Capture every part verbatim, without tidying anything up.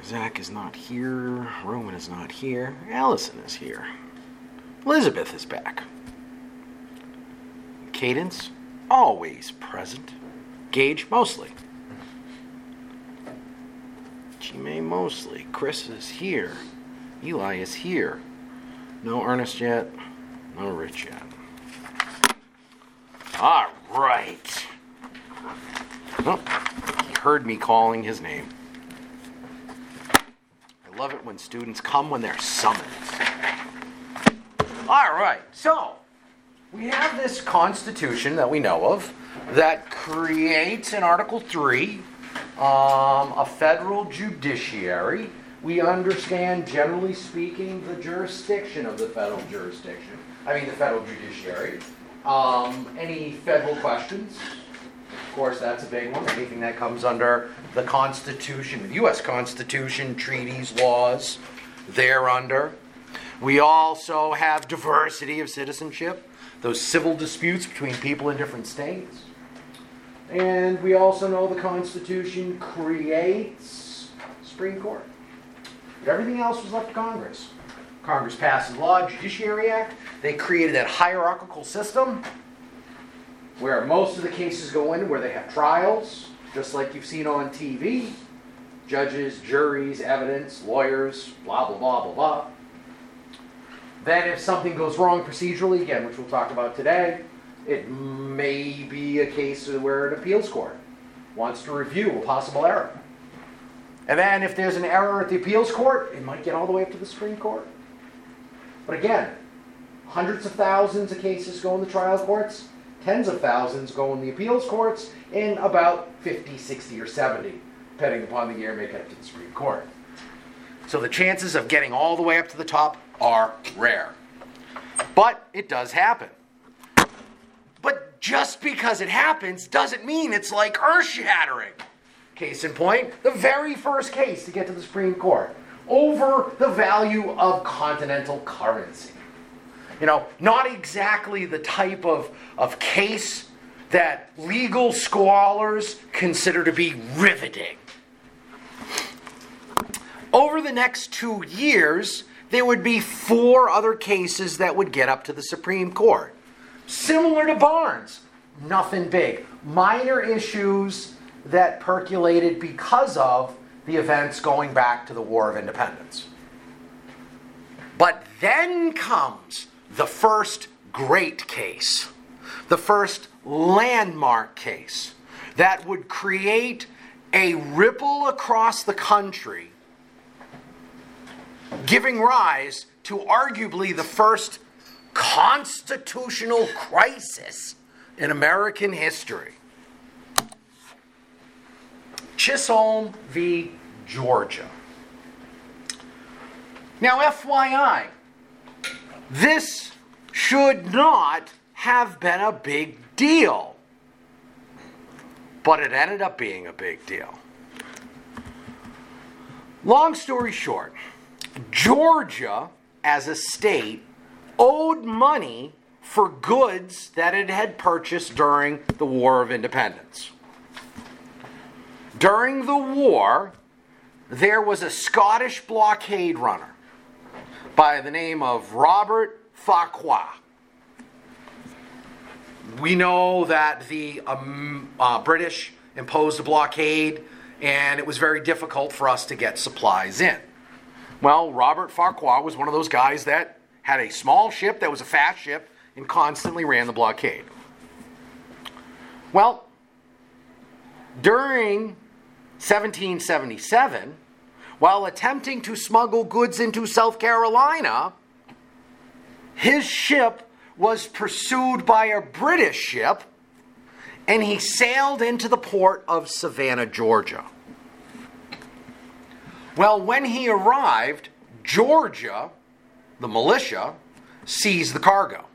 Zach is not here. Roman is not here. Allison is here. Elizabeth is back. Cadence, always present. Gage, mostly. G-May, mostly. Chris is here. Eli is here. No Ernest yet. No Rich yet. All right. Oh, he heard me calling his name. I love it when students come when they're summoned. All right, so we have this Constitution that we know of that creates in Article three um, a federal judiciary. We understand, generally speaking, the jurisdiction of the federal jurisdiction. I mean, the federal judiciary. Um, any federal questions? Of course, that's a big one. Anything that comes under the Constitution, the U S Constitution, treaties, laws, they're under. We also have diversity of citizenship, those civil disputes between people in different states. And we also know the Constitution creates Supreme Court. But everything else was left to Congress. Congress passes law, Judiciary Act. They created that hierarchical system where most of the cases go in, where they have trials, just like you've seen on T V. Judges, juries, evidence, lawyers, blah, blah, blah, blah, blah. Then if something goes wrong procedurally, again, which we'll talk about today, it may be a case where an appeals court wants to review a possible error. And then if there's an error at the appeals court, it might get all the way up to the Supreme Court. But again, hundreds of thousands of cases go in the trial courts, tens of thousands go in the appeals courts, and about fifty, sixty, or seventy, depending upon the year, make it up to the Supreme Court. So the chances of getting all the way up to the top are rare. But it does happen. But just because it happens doesn't mean it's like earth-shattering. Case in point, the very first case to get to the Supreme Court over the value of continental currency. You know, not exactly the type of, of case that legal scholars consider to be riveting. Over the next two years, there would be four other cases that would get up to the Supreme Court. Similar to Barnes, nothing big. Minor issues that percolated because of the events going back to the War of Independence. But then comes the first great case, the first landmark case that would create a ripple across the country, giving rise to arguably the first constitutional crisis in American history. Chisholm v. Georgia. Now, F Y I, this should not have been a big deal, but it ended up being a big deal. Long story short, Georgia, as a state, owed money for goods that it had purchased during the War of Independence. During the war, there was a Scottish blockade runner by the name of Robert Farquhar. We know that the um, uh, British imposed a blockade, and it was very difficult for us to get supplies in. Well, Robert Farquhar was one of those guys that had a small ship that was a fast ship and constantly ran the blockade. Well, during seventeen seventy-seven, while attempting to smuggle goods into South Carolina, his ship was pursued by a British ship, and he sailed into the port of Savannah, Georgia. Well, when he arrived, Georgia, the militia, seized the cargo.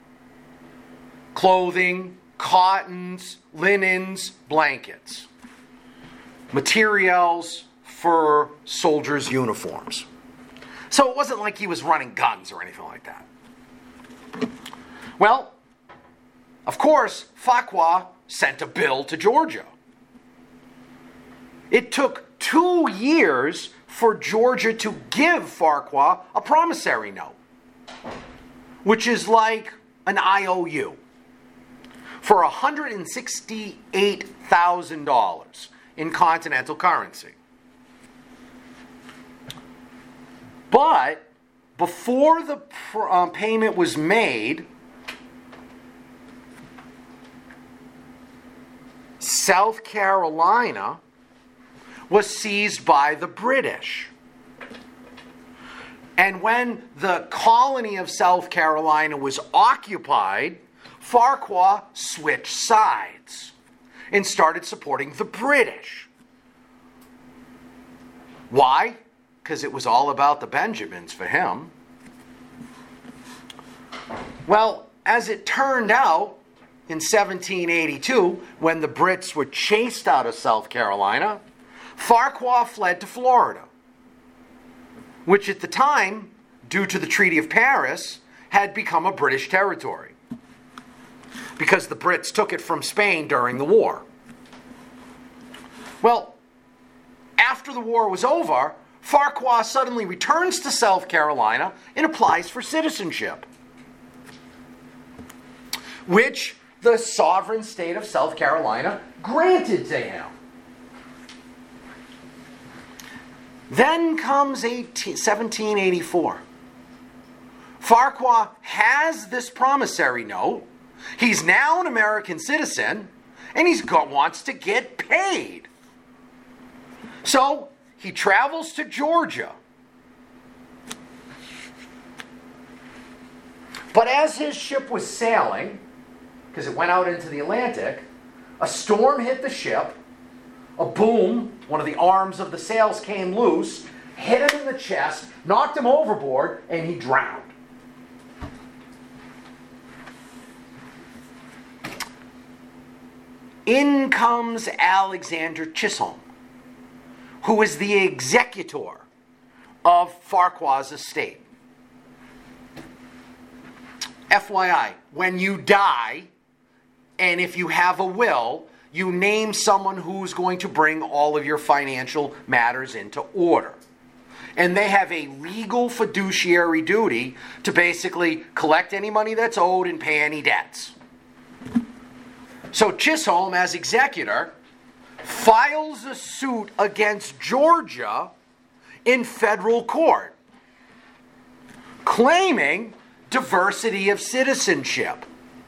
Clothing, cottons, linens, blankets. Materials for soldiers' uniforms. So it wasn't like he was running guns or anything like that. Well, of course, Farquhar sent a bill to Georgia. It took two years for Georgia to give Farquhar a promissory note, which is like an I O U, for one hundred sixty-eight thousand dollars in continental currency. But before the uh, payment was made, South Carolina was seized by the British. And when the colony of South Carolina was occupied, Farquhar switched sides and started supporting the British. Why? Because it was all about the Benjamins for him. Well, as it turned out, in seventeen eighty-two, when the Brits were chased out of South Carolina, Farquhar fled to Florida, which at the time, due to the Treaty of Paris, had become a British territory, because the Brits took it from Spain during the war. Well, after the war was over, Farquhar suddenly returns to South Carolina and applies for citizenship, which the sovereign state of South Carolina granted to him. Then comes seventeen eighty-four. Farquhar has this promissory note. He's now an American citizen, and he wants to get paid. So he travels to Georgia. But as his ship was sailing, because it went out into the Atlantic, a storm hit the ship, a boom, one of the arms of the sails came loose, hit him in the chest, knocked him overboard, and he drowned. In comes Alexander Chisholm, who is the executor of Farquhar's estate. F Y I, when you die, and if you have a will, you name someone who's going to bring all of your financial matters into order. And they have a legal fiduciary duty to basically collect any money that's owed and pay any debts. So Chisholm, as executor, files a suit against Georgia in federal court, claiming diversity of citizenship.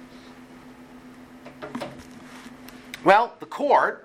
Well, the court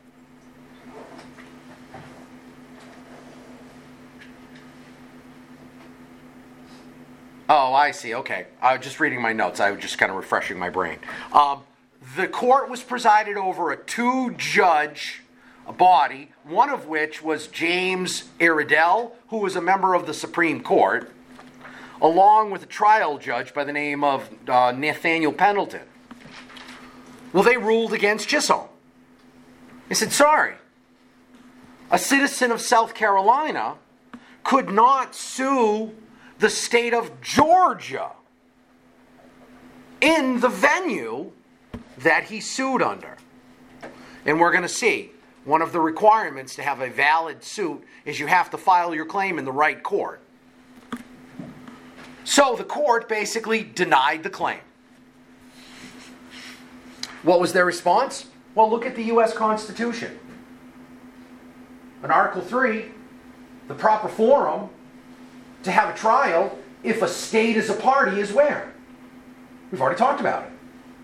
Oh, I see. Okay. I was just reading my notes. I was just kind of refreshing my brain. Um, the court was presided over a two-judge body, one of which was James Iredell, who was a member of the Supreme Court, along with a trial judge by the name of uh, Nathaniel Pendleton. Well, they ruled against Chisholm. They said, sorry, a citizen of South Carolina could not sue the state of Georgia in the venue that he sued under. And we're going to see, one of the requirements to have a valid suit is you have to file your claim in the right court. So the court basically denied the claim. What was their response? Well, look at the U S Constitution. In Article three, the proper forum to have a trial if a state is a party is where? We've already talked about it.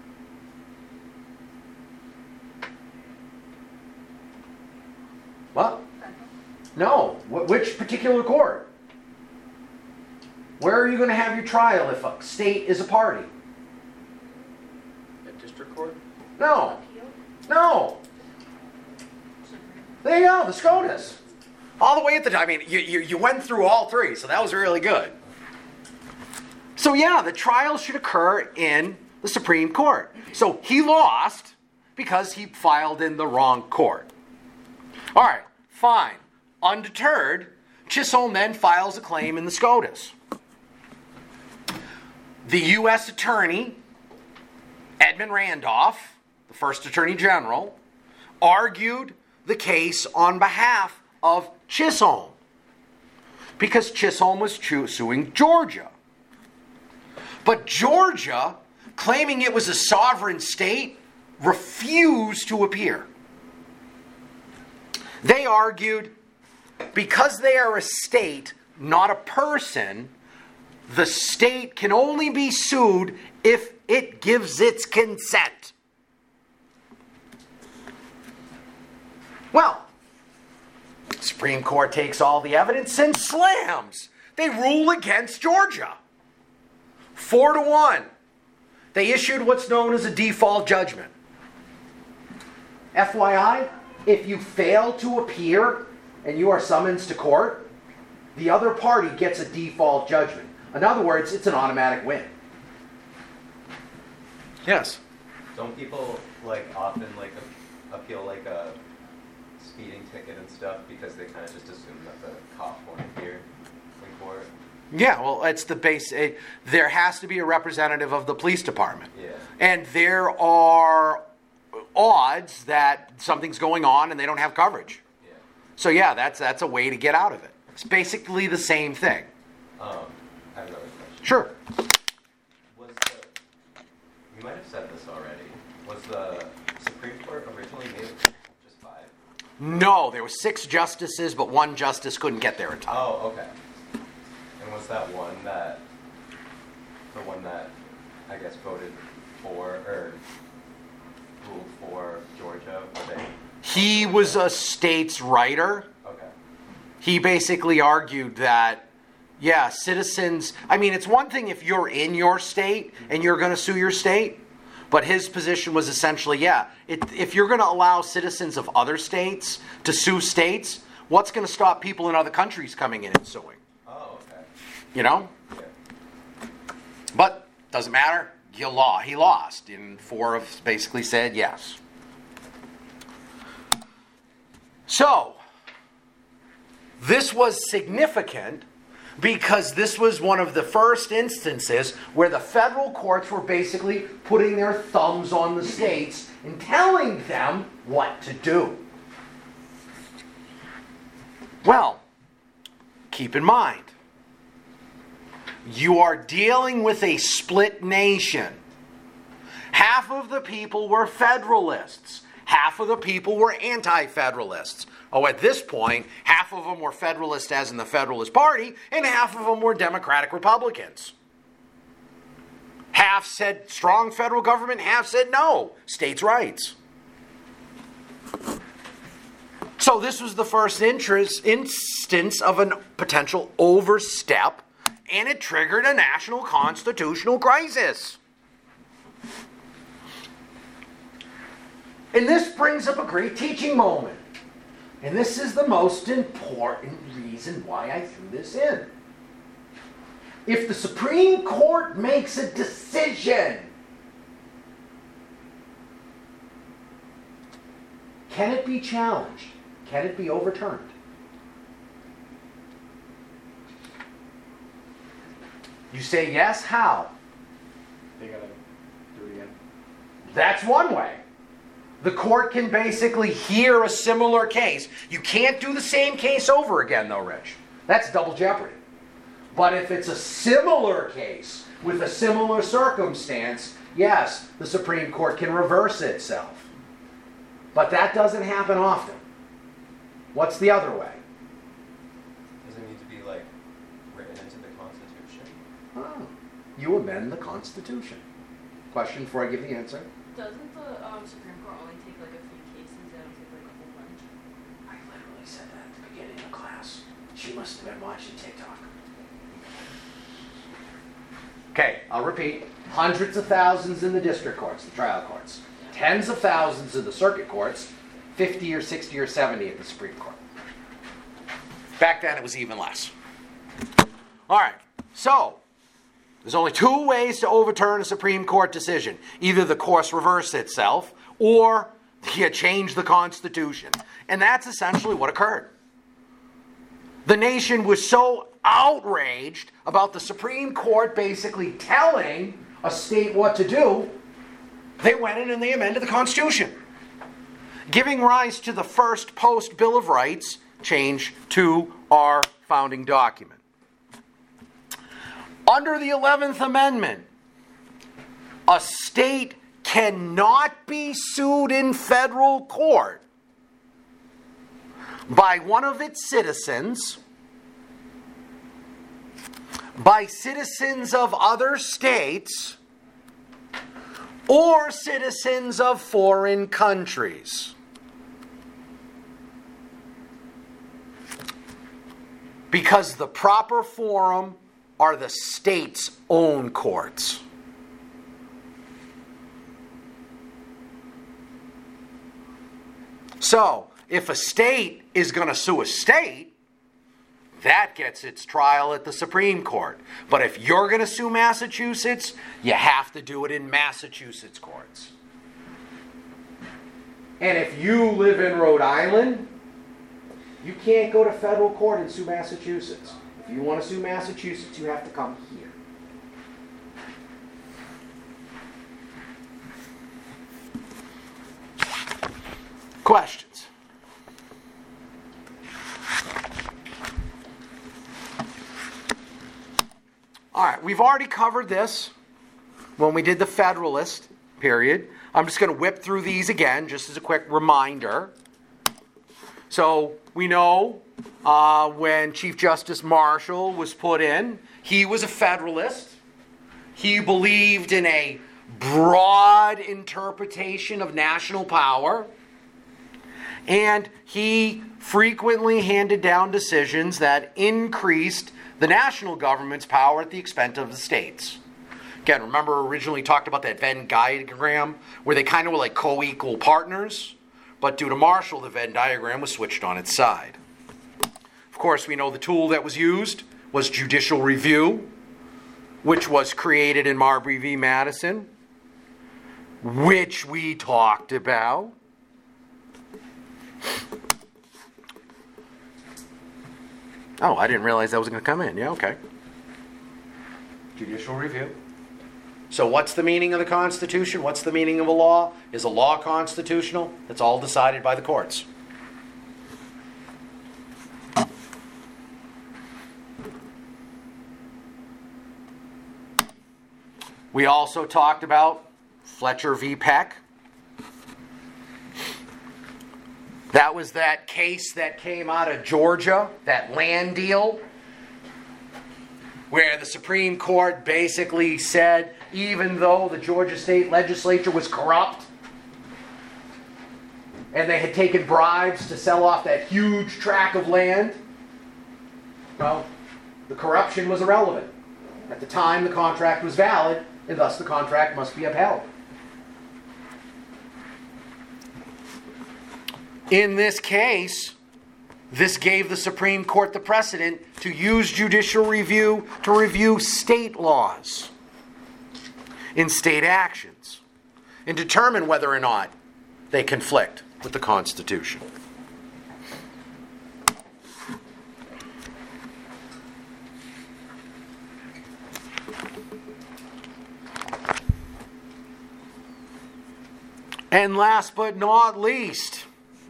What? No. Wh- which particular court? Where are you going to have your trial if a state is a party? At district court? No. No. There you go, the SCOTUS. All the way at the time. I mean, you, you, you went through all three, so that was really good. So yeah, the trial should occur in the Supreme Court. So he lost because he filed in the wrong court. All right, fine. Undeterred, Chisholm then files a claim in the SCOTUS. The U S Attorney, Edmund Randolph, the first Attorney General, argued the case on behalf of Chisholm because Chisholm was chu- suing Georgia. But Georgia, claiming it was a sovereign state, refused to appear. They argued, because they are a state, not a person, the state can only be sued if it gives its consent. Well, the Supreme Court takes all the evidence and slams. They rule against Georgia. Four to one. They issued what's known as a default judgment. F Y I, if you fail to appear and you are summoned to court, the other party gets a default judgment. In other words, it's an automatic win. Yes? Don't people like often like appeal like a speeding ticket and stuff because they kind of just assume that the cop won't appear in court? Yeah, well, it's the base. It, there has to be a representative of the police department. Yeah. And there are odds that something's going on and they don't have coverage. Yeah. So yeah, that's that's a way to get out of it. It's basically the same thing. Um, I have another question. Sure. Was the, you might have said this already, was the Supreme Court originally made of just five? No, there were six justices, but one justice couldn't get there in time. Oh, okay. And was that one that, the one that, I guess, voted for, or ruled for Georgia? Were they? He was a states writer. Okay. He basically argued that, yeah, citizens, I mean, it's one thing if you're in your state and you're going to sue your state, but his position was essentially, yeah, it, if you're going to allow citizens of other states to sue states, what's going to stop people in other countries coming in and suing? Oh, okay. You know? Yeah. But doesn't matter. You law. He lost. And four of basically said yes. So, this was significant because this was one of the first instances where the federal courts were basically putting their thumbs on the states and telling them what to do. Well, keep in mind, you are dealing with a split nation. Half of the people were Federalists. Half of the people were anti-Federalists. Oh, at this point, half of them were Federalists as in the Federalist Party, and half of them were Democratic Republicans. Half said strong federal government, half said no, states' rights. So this was the first interest, instance of a potential overstep, and it triggered a national constitutional crisis. And this brings up a great teaching moment. And this is the most important reason why I threw this in. If the Supreme Court makes a decision, can it be challenged? Can it be overturned? You say yes, how? They gotta do it again. That's one way. The court can basically hear a similar case. You can't do the same case over again, though, Rich. That's double jeopardy. But if it's a similar case with a similar circumstance, yes, the Supreme Court can reverse itself. But that doesn't happen often. What's the other way? Does it need to be, like, written into the Constitution? Oh, you amend the Constitution. Question before I give the answer. Doesn't the um, Supreme Court only take like a few cases? They don't take like a whole bunch. I literally said that at the beginning of class. She must have been watching TikTok. Okay, I'll repeat. Hundreds of thousands in the district courts, the trial courts. Tens of thousands in the circuit courts. fifty or sixty or seventy at the Supreme Court. Back then it was even less. All right, so there's only two ways to overturn a Supreme Court decision. Either the course reverse itself, or you change the Constitution. And that's essentially what occurred. The nation was so outraged about the Supreme Court basically telling a state what to do, they went in and they amended the Constitution, giving rise to the first post-Bill of Rights change to our founding document. Under the eleventh Amendment, a state cannot be sued in federal court by one of its citizens, by citizens of other states, or citizens of foreign countries. Because the proper forum are the state's own courts. So, if a state is going to sue a state, that gets its trial at the Supreme Court. But if you're going to sue Massachusetts, you have to do it in Massachusetts courts. And if you live in Rhode Island, you can't go to federal court and sue Massachusetts. If you want to sue Massachusetts, you have to come here. Questions? All right, we've already covered this when we did the Federalist period. I'm just going to whip through these again, just as a quick reminder. So we know uh, when Chief Justice Marshall was put in, he was a Federalist. He believed in a broad interpretation of national power. And he frequently handed down decisions that increased the national government's power at the expense of the states. Again, remember originally talked about that Venn diagram where they kind of were like co-equal partners, but due to Marshall, the Venn diagram was switched on its side. Of course, we know the tool that was used was judicial review, which was created in Marbury v. Madison, which we talked about. Oh, I didn't realize that was going to come in. Yeah, okay. Judicial review. So what's the meaning of the Constitution? What's the meaning of a law? Is a law constitutional? It's all decided by the courts. We also talked about Fletcher v. Peck. That was that case that came out of Georgia, that land deal, where the Supreme Court basically said, even though the Georgia state legislature was corrupt, and they had taken bribes to sell off that huge tract of land, well, the corruption was irrelevant. At the time, the contract was valid, and thus the contract must be upheld. In this case, this gave the Supreme Court the precedent to use judicial review to review state laws in state actions and determine whether or not they conflict with the Constitution. And last but not least,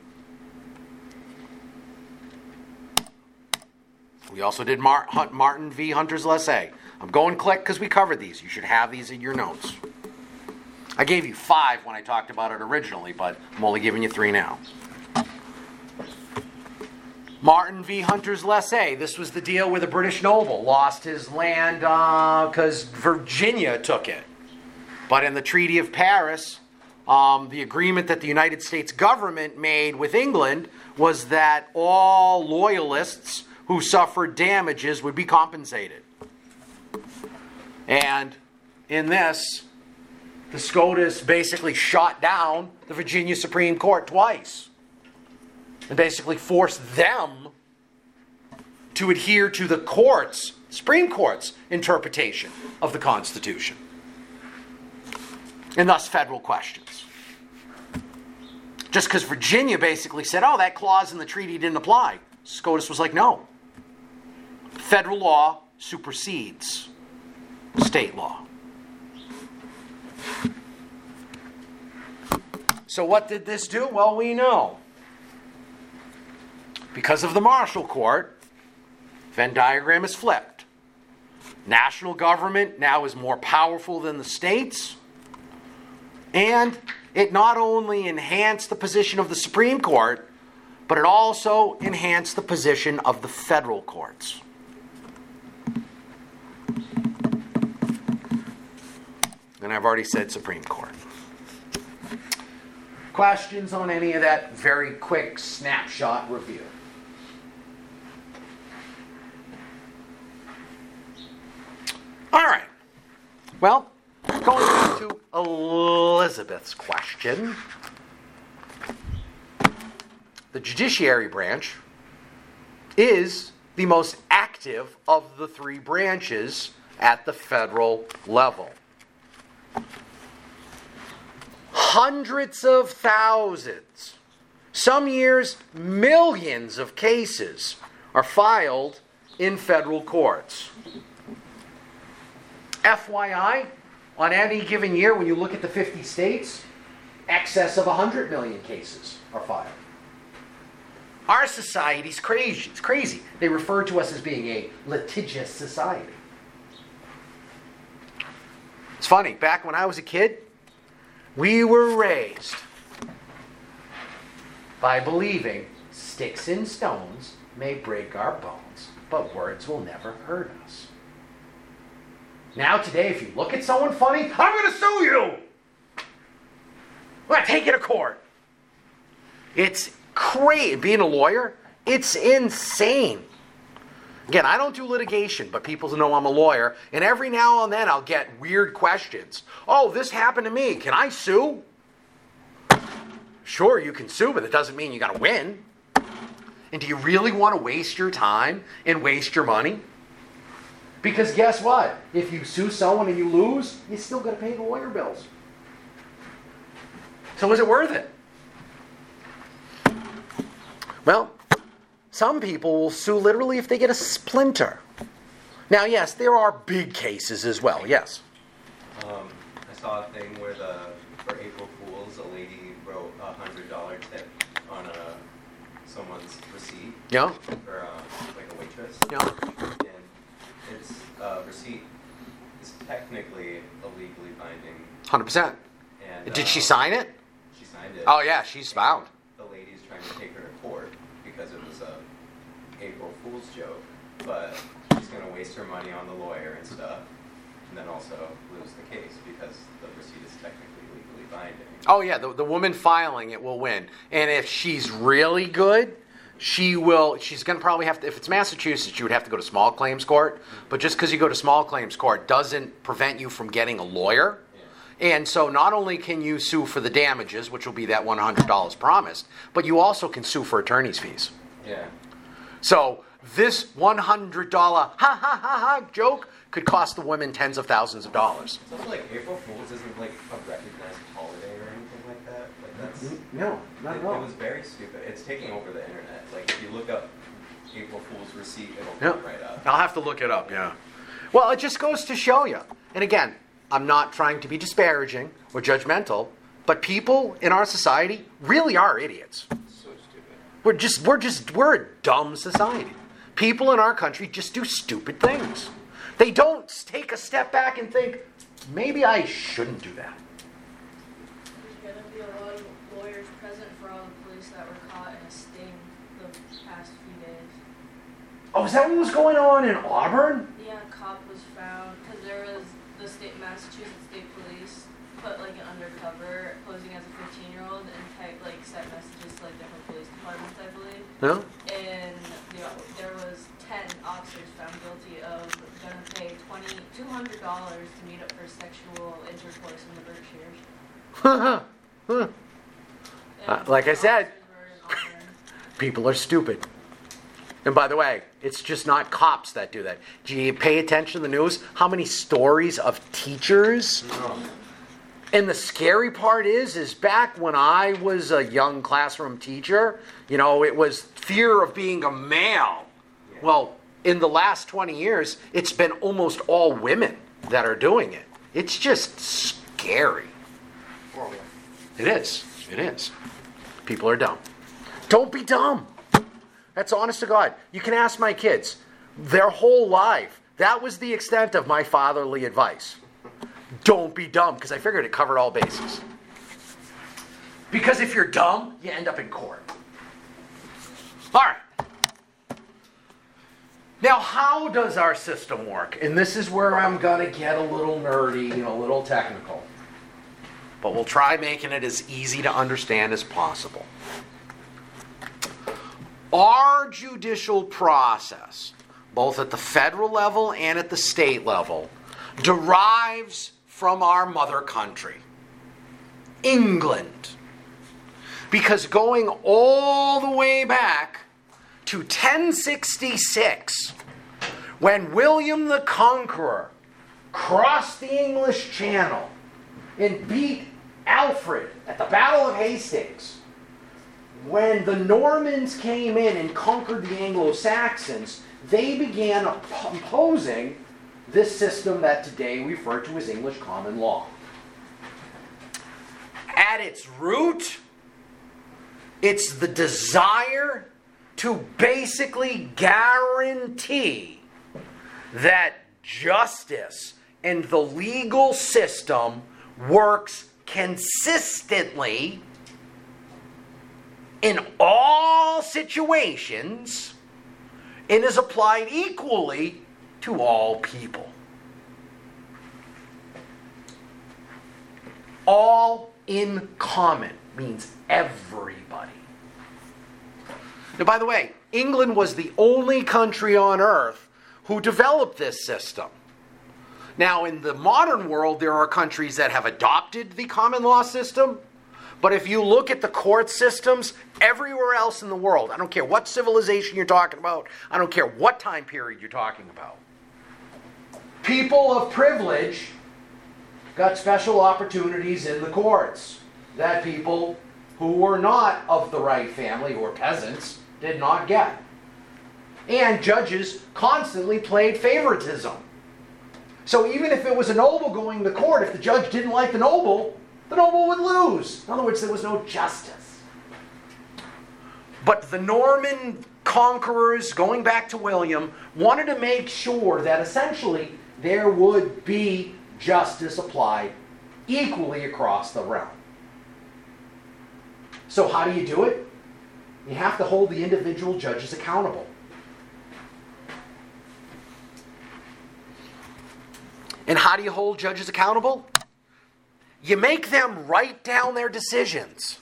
we also did Mar- Martin v. Hunter's Lessee. I'm going click because we covered these. You should have these in your notes. I gave you five when I talked about it originally, but I'm only giving you three now. Martin v. Hunter's Lessee. This was the deal where the British noble lost his land because uh, Virginia took it. But in the Treaty of Paris, um, the agreement that the United States government made with England was that all loyalists who suffered damages would be compensated. And in this, the SCOTUS basically shot down the Virginia Supreme Court twice and basically forced them to adhere to the court's, Supreme Court's interpretation of the Constitution. And thus federal questions. Just because Virginia basically said, oh, that clause in the treaty didn't apply. SCOTUS was like, no. Federal law supersedes state law. So what did this do? Well, we know. Because of the Marshall Court, Venn diagram is flipped. National government now is more powerful than the states. And it not only enhanced the position of the Supreme Court, but it also enhanced the position of the federal courts. And I've already said Supreme Court. Questions on any of that very quick snapshot review? All right. Well, going back to Elizabeth's question. The judiciary branch is the most active of the three branches at the federal level. Hundreds of thousands, some years millions of cases are filed in federal courts. F Y I, on any given year, when you look at the fifty states, excess of one hundred million cases are filed. Our society's crazy. It's crazy. They refer to us as being a litigious society. It's funny, back when I was a kid, we were raised by believing sticks and stones may break our bones, but words will never hurt us. Now today, if you look at someone funny, I'm going to sue you! I'm going to take you to court. It's crazy. Being a lawyer, it's insane. Again, I don't do litigation, but people know I'm a lawyer, and every now and then I'll get weird questions. Oh, this happened to me. Can I sue? Sure, you can sue, but it doesn't mean you got to win. And do you really want to waste your time and waste your money? Because guess what? If you sue someone and you lose, you still got to pay the lawyer bills. So is it worth it? Well, some people will sue literally if they get a splinter. Now, yes, there are big cases as well, yes. Um, I saw a thing where the for April Fools, a lady wrote a hundred dollar tip on a someone's receipt. Yeah. For uh, like a waitress. Yeah. And its uh, receipt is technically illegally binding. one hundred percent. And Did uh, she sign it? She signed it. Oh, yeah, she's And bound. The lady's trying to take her to court because it was a April Fool's joke, but she's going to waste her money on the lawyer and stuff, and then also lose the case because the receipt is technically legally binding. Oh, yeah, the, the woman filing it will win. And if she's really good, she will, she's going to probably have to, if it's Massachusetts, you would have to go to small claims court. But just because you go to small claims court doesn't prevent you from getting a lawyer. Yeah. And so not only can you sue for the damages, which will be that one hundred dollars promised, but you also can sue for attorney's fees. Yeah. So this one hundred dollars ha ha ha ha joke could cost the women tens of thousands of dollars. It's also like April Fool's isn't like a recognized holiday or anything like that. Like that's No, not it, at all. it was very stupid. It's taking over the internet. Like if you look up April Fool's receipt, it'll Yeah. come right up. I'll have to look it up, yeah. Well, it just goes to show you. And again, I'm not trying to be disparaging or judgmental, but people in our society really are idiots. So stupid. We're just we're just we're a dumb society. People in our country just do stupid things. They don't take a step back and think, maybe I shouldn't do that. There's going to be a lot of lawyers present for all the police that were caught in a sting the past few days. Oh, is that what was going on in Auburn? Yeah, a cop was found because there was the state Massachusetts State Police put like an undercover posing as a fifteen-year-old and typed like sent messages to like different police departments, I believe. No? And you know, there was ten officers found guilty of gonna pay twenty two hundred dollars to meet up for sexual intercourse in the Berkshires. Uh, And like I the said. officers were in Auburn. People are stupid. And by the way, it's just not cops that do that. Do you pay attention to the news? How many stories of teachers? And the scary part is, is back when I was a young classroom teacher, you know, it was fear of being a male. Well, in the last twenty years, it's been almost all women that are doing it. It's just scary. Horrible. It is. It is. People are dumb. Don't be dumb. That's honest to God. You can ask my kids, Their whole life. That was the extent of my fatherly advice. Don't be dumb, because I figured it covered all bases. Because if you're dumb, you end up in court. All right. Now, how does our system work? And this is where I'm going to get a little nerdy and a little technical. But we'll try making it as easy to understand as possible. Our judicial process, both at the federal level and at the state level, derives from our mother country, England. Because going all the way back to ten sixty-six, when William the Conqueror crossed the English Channel and beat Alfred at the Battle of Hastings, when the Normans came in and conquered the Anglo-Saxons, they began imposing this system that today we refer to as English common law. At its root, it's the desire to basically guarantee that justice and the legal system works consistently in all situations and is applied equally to all people. All in common means everybody. Now, by the way, England was the only country on earth who developed this system. Now, in the modern world, there are countries that have adopted the common law system. But if you look at the court systems everywhere else in the world, I don't care what civilization you're talking about, I don't care what time period you're talking about, people of privilege got special opportunities in the courts that people who were not of the right family, who were peasants, did not get. And judges constantly played favoritism. So even if it was a noble going to court, if the judge didn't like the noble, the noble would lose. In other words, there was no justice. But the Norman conquerors, going back to William, wanted to make sure that essentially there would be justice applied equally across the realm. So how do you do it? You have to hold the individual judges accountable. And how do you hold judges accountable? You make them write down their decisions.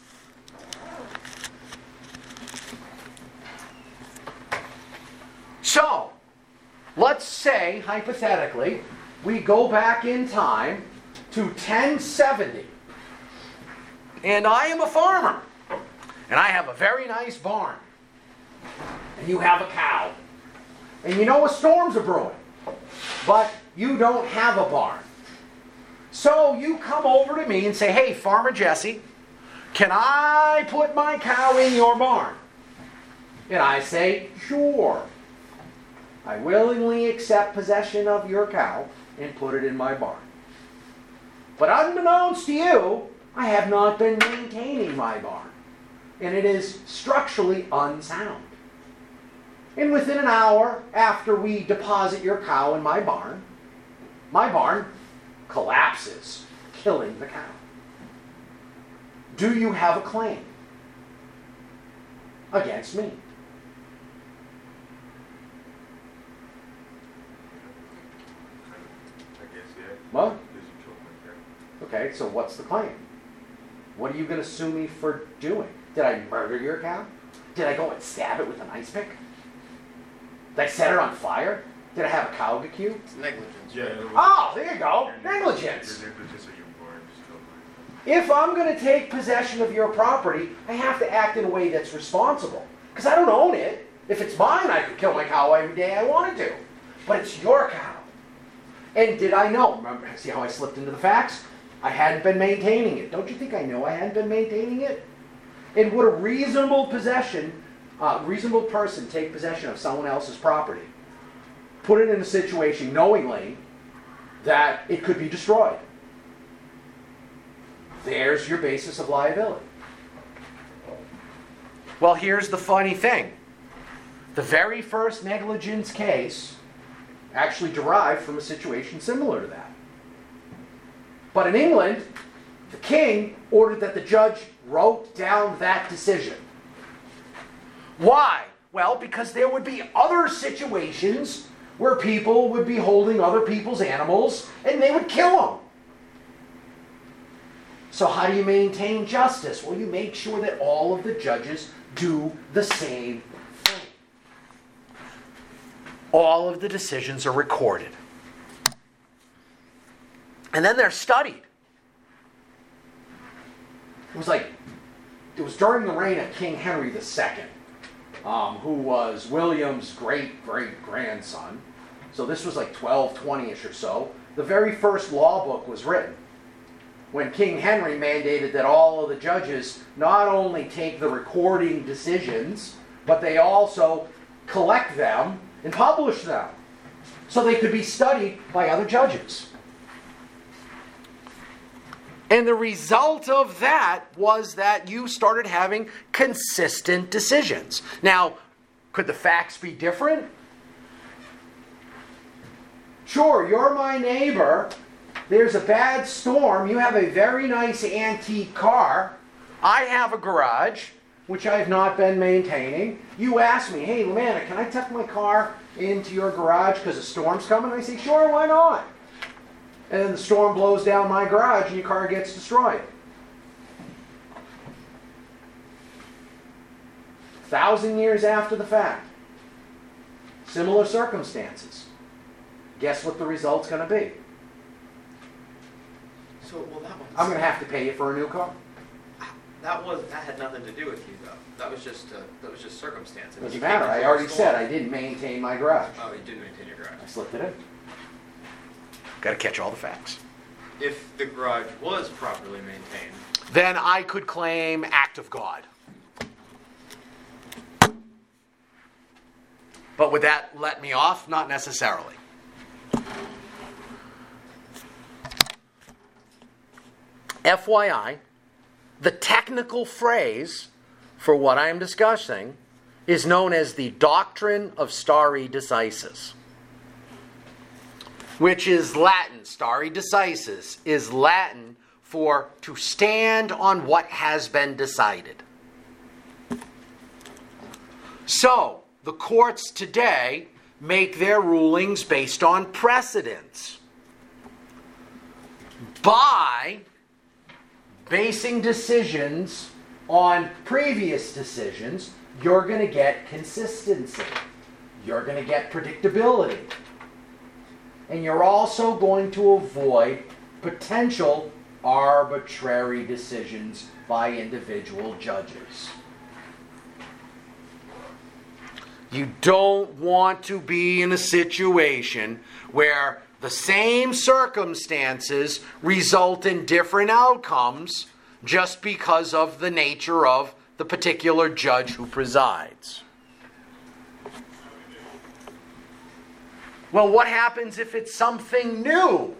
So, let's say, hypothetically, we go back in time to ten seventy. And I am a farmer. And I have a very nice barn. And you have a cow. And you know a storm's a brewing. But you don't have a barn. So you come over to me and say, hey, Farmer Jesse, can I put my cow in your barn? And I say, sure. I willingly accept possession of your cow and put it in my barn. But unbeknownst to you, I have not been maintaining my barn. And it is structurally unsound. And within an hour after we deposit your cow in my barn, my barn collapses, killing the cow. Do you have a claim against me? I guess, yeah. What? Because you killed my cow. Okay, so what's the claim? What are you going to sue me for doing? Did I murder your cow? Did I go and stab it with an ice pick? Did I set it on fire? Did I have a cow get killed? It's negligence. Yeah. it was- Oh, there you go. your Negligence. Your negligence of your barn just killed my If I'm going to take possession of your property, I have to act in a way that's responsible. Because I don't own it. If it's mine, I could kill my cow every day I wanted to. But it's your cow. And did I know? Remember, see how I slipped into the facts? I hadn't been maintaining it. Don't you think I know I hadn't been maintaining it? And would a reasonable possession, uh, reasonable person take possession of someone else's property? Put it in a situation knowingly that it could be destroyed. There's your basis of liability. Well, here's the funny thing. The very first negligence case actually derived from a situation similar to that. But in England, the king ordered that the judge wrote down that decision. Why? Well, because there would be other situations where people would be holding other people's animals and they would kill them. So how do you maintain justice? Well, you make sure that all of the judges do the same thing. All of the decisions are recorded. And then they're studied. It was like, it was during the reign of King Henry the Second, um, who was William's great-great-grandson. So this was like twelve twenty-ish or so. The very first law book was written when King Henry mandated that all of the judges not only take the recording decisions, but they also collect them and publish them so they could be studied by other judges. And the result of that was that you started having consistent decisions. Now, could the facts be different? Sure, you're my neighbor. There's a bad storm. You have a very nice antique car. I have a garage, which I have not been maintaining. You ask me, hey, Lamanna, can I tuck my car into your garage because a storm's coming? I say, sure, why not? And then the storm blows down my garage and your car gets destroyed. A thousand years after the fact. Similar circumstances. Guess what the result's going to be? So, well, that was. I'm going to have to pay you for a new car. That was that had nothing to do with you though. That was just uh, that was just circumstance. I mean, Doesn't you matter. came I into a already storm. said I didn't maintain my garage. Oh, you didn't maintain your garage. I slipped it in. Got to catch all the facts. If the garage was properly maintained, Then I could claim act of God. But would that let me off? Not necessarily. F Y I, the technical phrase for what I am discussing is known as the doctrine of stare decisis, which is Latin. Stare decisis is Latin for to stand on what has been decided. So, the courts today make their rulings based on precedents. By basing decisions on previous decisions, you're going to get consistency. You're going to get predictability. And you're also going to avoid potential arbitrary decisions by individual judges. You don't want to be in a situation where the same circumstances result in different outcomes just because of the nature of the particular judge who presides. Well, what happens if it's something new?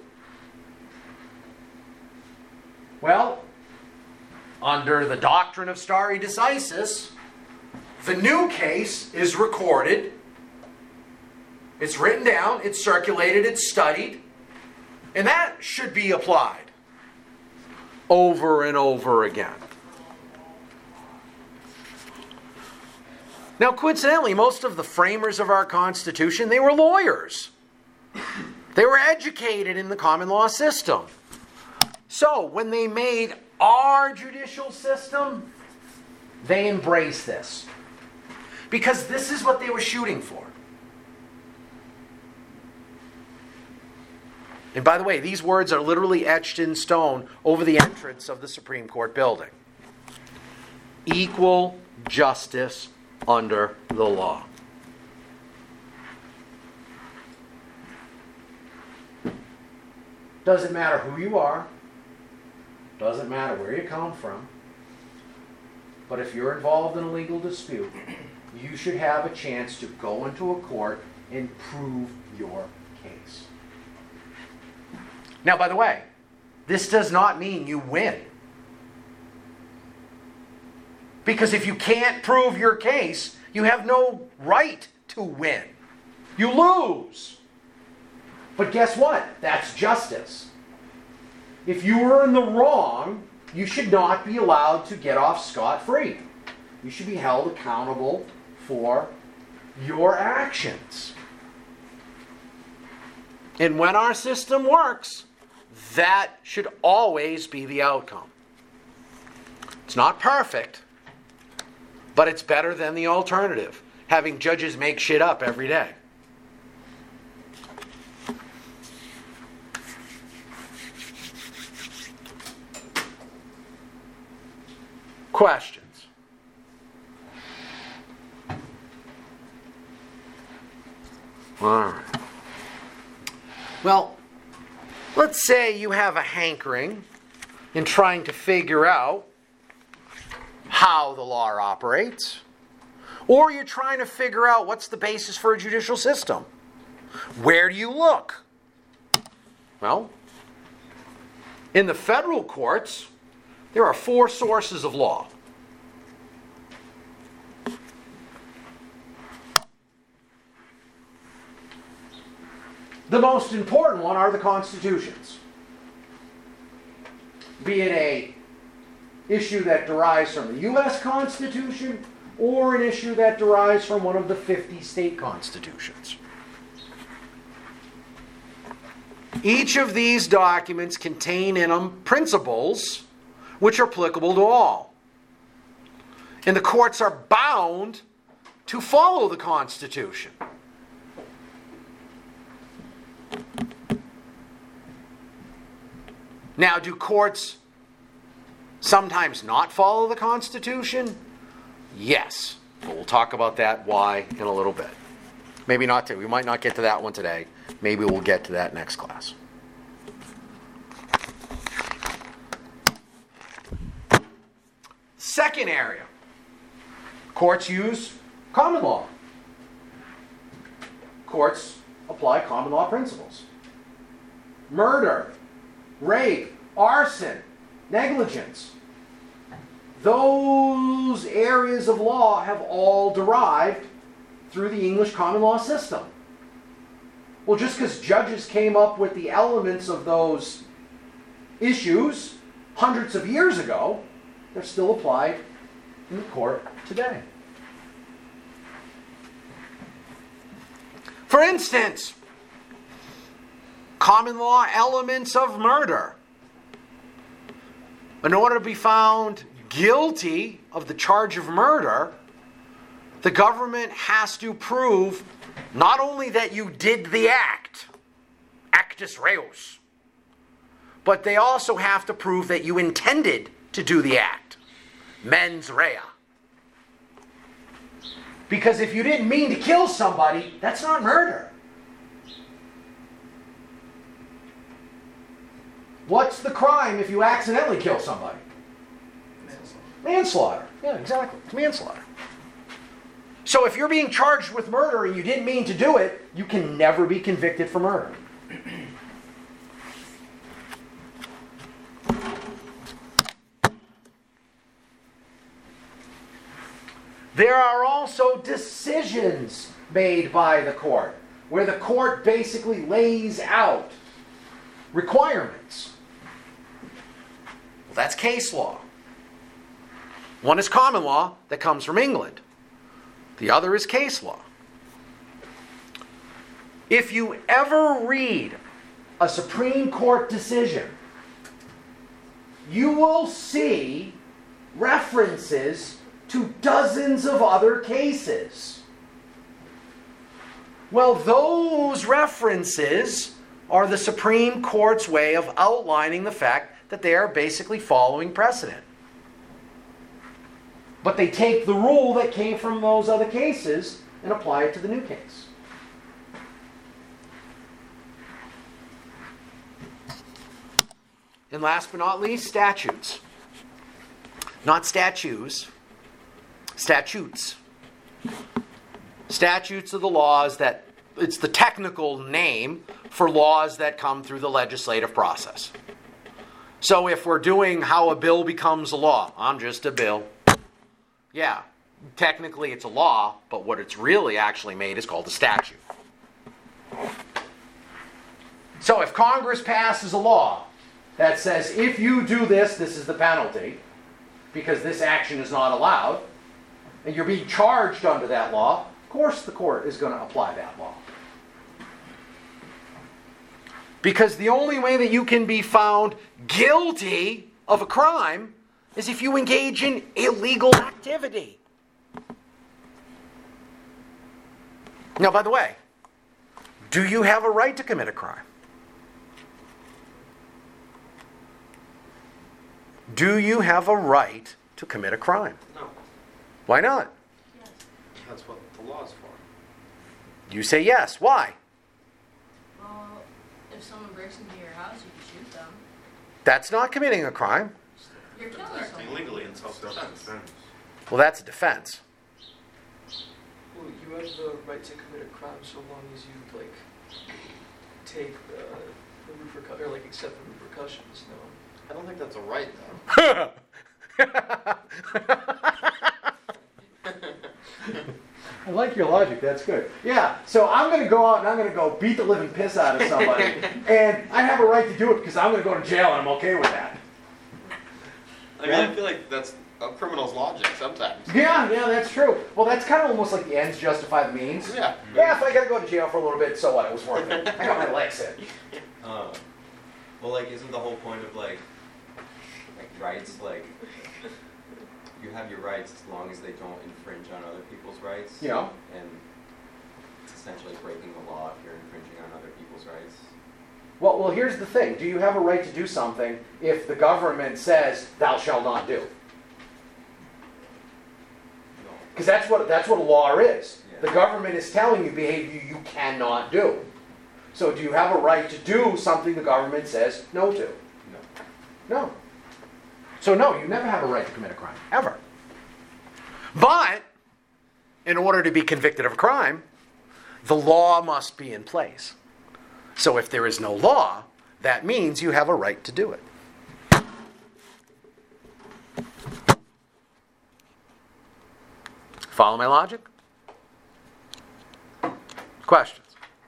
Well, under the doctrine of stare decisis, the new case is recorded. It's written down, it's circulated, it's studied, and that should be applied over and over again. Now, coincidentally, most of the framers of our Constitution, they were lawyers. They were educated in the common law system. So, when they made our judicial system, they embraced this. Because this is what they were shooting for. And by the way, these words are literally etched in stone over the entrance of the Supreme Court building. Equal justice under the law. Doesn't matter who you are. Doesn't matter where you come from. But if you're involved in a legal dispute, you should have a chance to go into a court and prove your case. Now, by the way, this does not mean you win. Because if you can't prove your case, You have no right to win. You lose. But guess what? That's justice. If you were in the wrong, you should not be allowed to get off scot-free. You should be held accountable for your actions. And when our system works, that should always be the outcome. It's not perfect, but it's better than the alternative, having judges make shit up every day. Questions? All right. Well, let's say you have a hankering in trying to figure out how the law operates, or you're trying to figure out what's the basis for a judicial system. Where do you look? Well, in the federal courts, there are four sources of law. The most important one are the constitutions. Be it a issue that derives from the U S Constitution or an issue that derives from one of the fifty state constitutions. Each of these documents contain in them principles which are applicable to all. And the courts are bound to follow the Constitution. Now, do courts sometimes not follow the Constitution? Yes. But we'll talk about that why in a little bit. Maybe not today. We might not get to that one today. Maybe we'll get to that next class. Second area. Courts use common law. Courts apply common law principles. Murder, rape, arson, negligence. Those areas of law have all derived through the English common law system. Well, just because judges came up with the elements of those issues hundreds of years ago, they're still applied in the court today. For instance, common law elements of murder. In order to be found guilty of the charge of murder, the government has to prove not only that you did the act, actus reus, but they also have to prove that you intended to do the act, mens rea. Because if you didn't mean to kill somebody, that's not murder. What's the crime if you accidentally kill somebody? Manslaughter. Manslaughter. Yeah, exactly. It's manslaughter. So if you're being charged with murder and you didn't mean to do it, you can never be convicted for murder. There are also decisions made by the court, where the court basically lays out requirements. Well, that's case law. One is common law that comes from England. The other is case law. If you ever read a Supreme Court decision, you will see references to dozens of other cases. Well, those references are the Supreme Court's way of outlining the fact that they are basically following precedent. But they take the rule that came from those other cases and apply it to the new case. And last but not least, statutes. Not statues, statutes. Statutes are the laws that, it's the technical name for laws that come through the legislative process. So if we're doing how a bill becomes a law, I'm just a bill. Yeah, technically it's a law, but what it's really actually made is called a statute. So if Congress passes a law that says if you do this, this is the penalty, because this action is not allowed, and you're being charged under that law, of course the court is going to apply that law. Because the only way that you can be found guilty of a crime is if you engage in illegal activity. Now, by the way, do you have a right to commit a crime? Do you have a right to commit a crime? No, Why not? Yes. that's what the law's for. You say yes. Why? Well, if someone breaks into your house, you can shoot them. That's not committing a crime. You're killing Acting someone. legally in self-defense. Self-defense. Well, that's a defense. Well, you have the right to commit a crime so long as you like take the, the repercussions, or like accept the repercussions. No. I don't think that's a right, though. I like your logic. That's good. Yeah. So I'm going to go out and I'm going to go beat the living piss out of somebody, and I have a right to do it because I'm going to go to jail and I'm okay with that. I mean, I feel like that's a criminal's logic sometimes. Yeah, yeah, that's true. Well, that's kind of almost like the ends justify the means. Yeah. Yeah, if I got to go to jail for a little bit, so what? It was worth it. I got my legs hit. Um, well, like, isn't the whole point of like, like rights, like, you have your rights as long as they don't infringe on other people's rights. Yeah. And it's essentially breaking the law if you're infringing on other people's rights. Well, well, here's the thing. Do you have a right to do something if the government says, thou shalt not do? No. Because that's what, that's what a law is. Yeah. The government is telling you behavior you cannot do. So do you have a right to do something the government says no to? No. No. So no, you never have a right to commit a crime, ever. But, in order to be convicted of a crime, the law must be in place. So if there is no law, that means you have a right to do it. Follow my logic? Questions?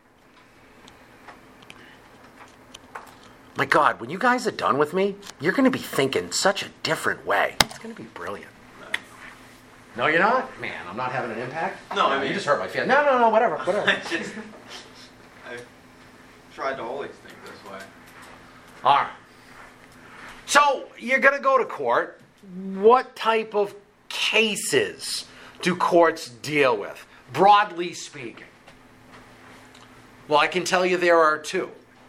My God, when you guys are done with me, you're going to be thinking such a different way. It's going to be brilliant. No, you're not? Man, I'm not having an impact? No, I mean- You just hurt my feelings. No, no, no, whatever, whatever. I just, I've tried to always think this way. All right. So, you're going to go to court. What type of cases do courts deal with, broadly speaking? Well, I can tell you there are two.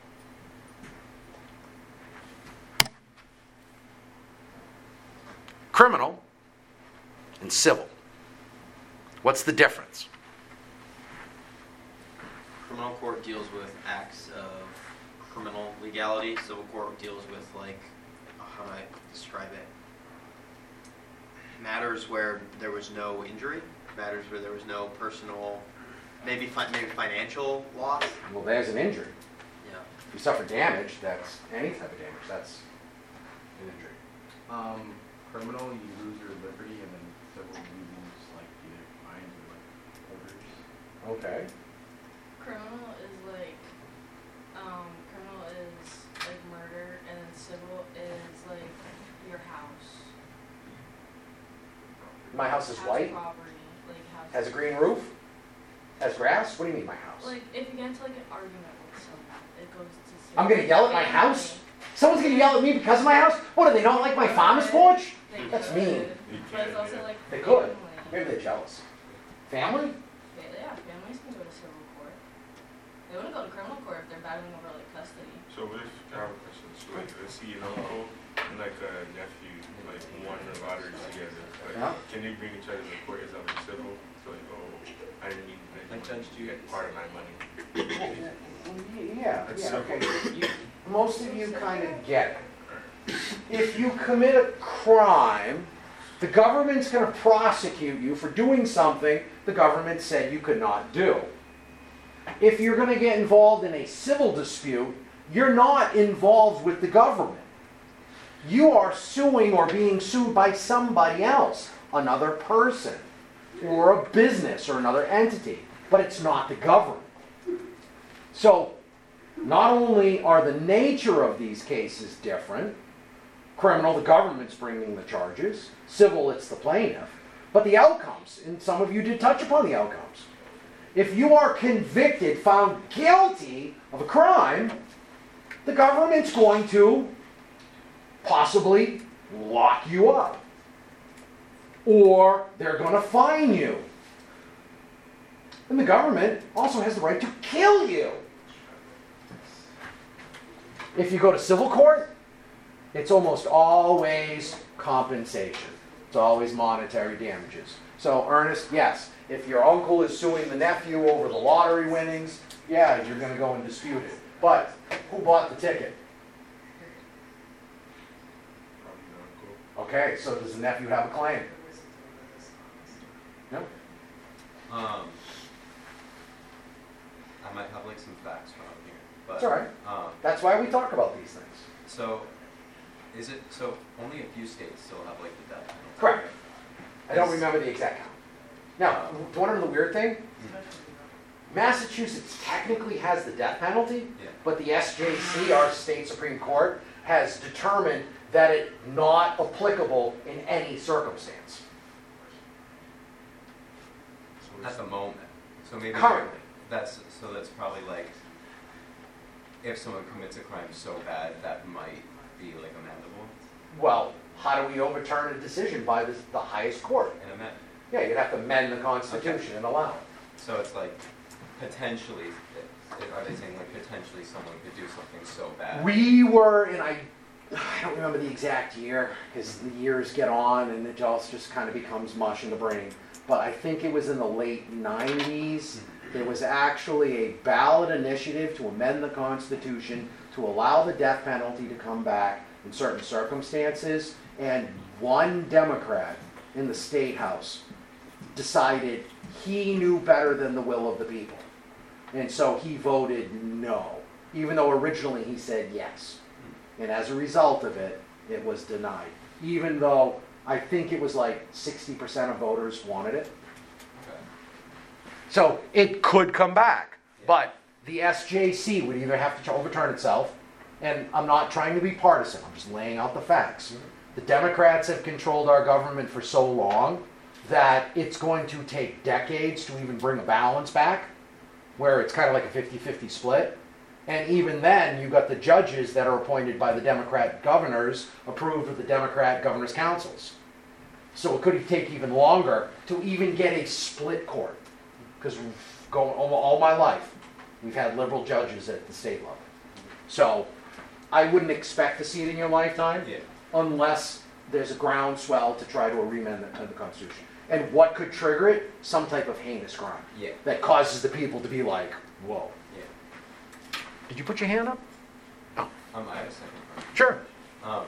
Criminal and civil. What's the difference? Criminal court deals with acts of criminal legality. Civil court deals with, like, uh, how do I describe it? Matters where there was no injury. Matters where there was no personal, maybe fi- maybe financial loss. Well, there's an injury. Yeah. If you suffer damage, that's any type of damage. That's an injury. Um, criminal, you lose your liberty, and then civil, you lose like either fines or like orders. Okay. Criminal is like, um, criminal is like murder, and then civil is like your house. My house is House white, property, like house. has a green roof, has grass. What do you mean, my house? Like if you get into like an argument with someone, it goes to. Civil. I'm gonna yell at my Family. house? Someone's gonna yell at me because of my house? What, do they not like my farmer's porch? They That's could, mean. But it's also like. They could. family. Maybe they're jealous. Family? Yeah, families can go to civil court. They wouldn't go to criminal court if they're battling over like custody. So what if, I have a question, so like, let's see an uncle and like a nephew, like won the lottery together, like, Yeah. can they bring each other to court as a civil? So like, oh, I didn't need, I Like didn't Judge Judy. get part of my money. Yeah, That's yeah, so okay. cool. You- Most of you kind of get it. If you commit a crime, the government's going to prosecute you for doing something the government said you could not do. If you're going to get involved in a civil dispute, you're not involved with the government. You are suing or being sued by somebody else, another person. or a business or another entity, but it's not the government. So, not only are the nature of these cases different, criminal, the government's bringing the charges, civil, it's the plaintiff, but the outcomes, and some of you did touch upon the outcomes. If you are convicted, found guilty of a crime, the government's going to possibly lock you up. Or they're going to fine you. And the government also has the right to kill you. If you go to civil court, it's almost always compensation. It's always monetary damages. So, Ernest, yes, if your uncle is suing the nephew over the lottery winnings, yeah, you're going to go and dispute it. But who bought the ticket? Okay, so does the nephew have a claim? No? Um, I might have like some facts from here, but It's all right. um, That's why we talk about these things. so is it so only a few states still have like the death penalty? Correct. I don't Is- remember the exact count. Now, do you want to know the weird thing? Massachusetts technically has the death penalty, Yeah. but the S J C, our state Supreme Court, has determined that it's not applicable in any circumstance. At the moment. So maybe Currently. that's so that's probably like if someone commits a crime so bad that might be like amendable Well, how do we overturn a decision by the, the highest court? and amend. Yeah, you'd have to amend the Constitution and allow it. So it's like potentially, are they saying like potentially someone could do something so bad? We were, and I, I don't remember the exact year, because the years get on and it all just kind of becomes mush in the brain. But I think it was in the late nineties. There was actually a ballot initiative to amend the Constitution to allow the death penalty to come back in certain circumstances. And one Democrat in the State House decided he knew better than the will of the people. And so he voted no, even though originally he said yes. And as a result of it, it was denied. Even though I think it was like sixty percent of voters wanted it. Okay. So it could come back. But the S J C would either have to overturn itself, and I'm not trying to be partisan, I'm just laying out the facts. The Democrats have controlled our government for so long that it's going to take decades to even bring a balance back, where it's kind of like a fifty-fifty split. And even then, you've got the judges that are appointed by the Democrat governors, approved with the Democrat governors' councils. So it could take even longer to even get a split court. Because going all, all my life, we've had liberal judges at the state level. So I wouldn't expect to see it in your lifetime, Yeah. unless there's a groundswell to try to amend the, the Constitution. And what could trigger it? Some type of heinous crime Yeah. that causes the people to be like, whoa. Yeah. Did you put your hand up? Um, I have a second part. Sure. Um,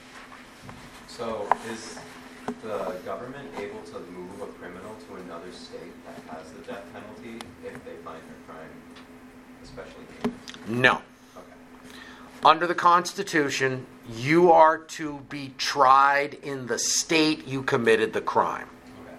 so is the government able to move a criminal to another state that has the death penalty if they find their crime especially heinous? No. Okay. Under the Constitution, you are to be tried in the state you committed the crime. Okay.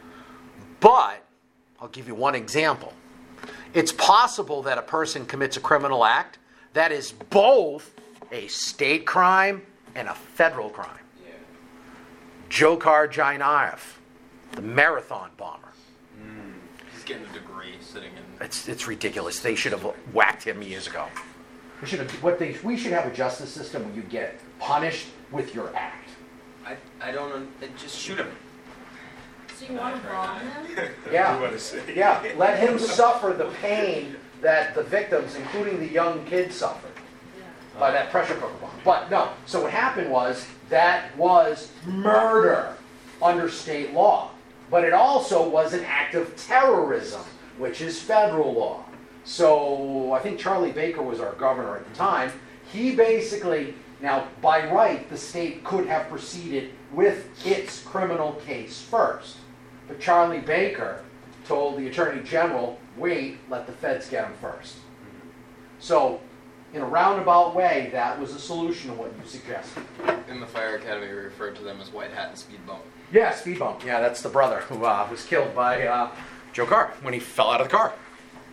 But, I'll give you one example. It's possible that a person commits a criminal act that is both a state crime and a federal crime. Yeah. Dzhokhar Tsarnaev, the marathon bomber. Mm. He's getting a degree sitting in. It's it's ridiculous. They should have whacked him years ago. We should have. What they we should have a justice system where you get punished with your act. I, I don't un- just shoot him. So you want to bomb him? Yeah. You wanna say? Yeah. Let him suffer the pain that the victims, including the young kids, suffered Yeah. by that pressure cooker bomb. But no. So what happened was that was murder under state law, but it also was an act of terrorism, which is federal law. So I think Charlie Baker was our governor at the time. He basically, now by right, the state could have proceeded with its criminal case first. But Charlie Baker told the Attorney General, wait, let the feds get him first. So in a roundabout way, that was a solution to what you suggested. In the fire academy, we referred to them as white hat and speed bump. Yeah, speed bump. Yeah, that's the brother who uh, was killed by uh, Joe Carr when he fell out of the car.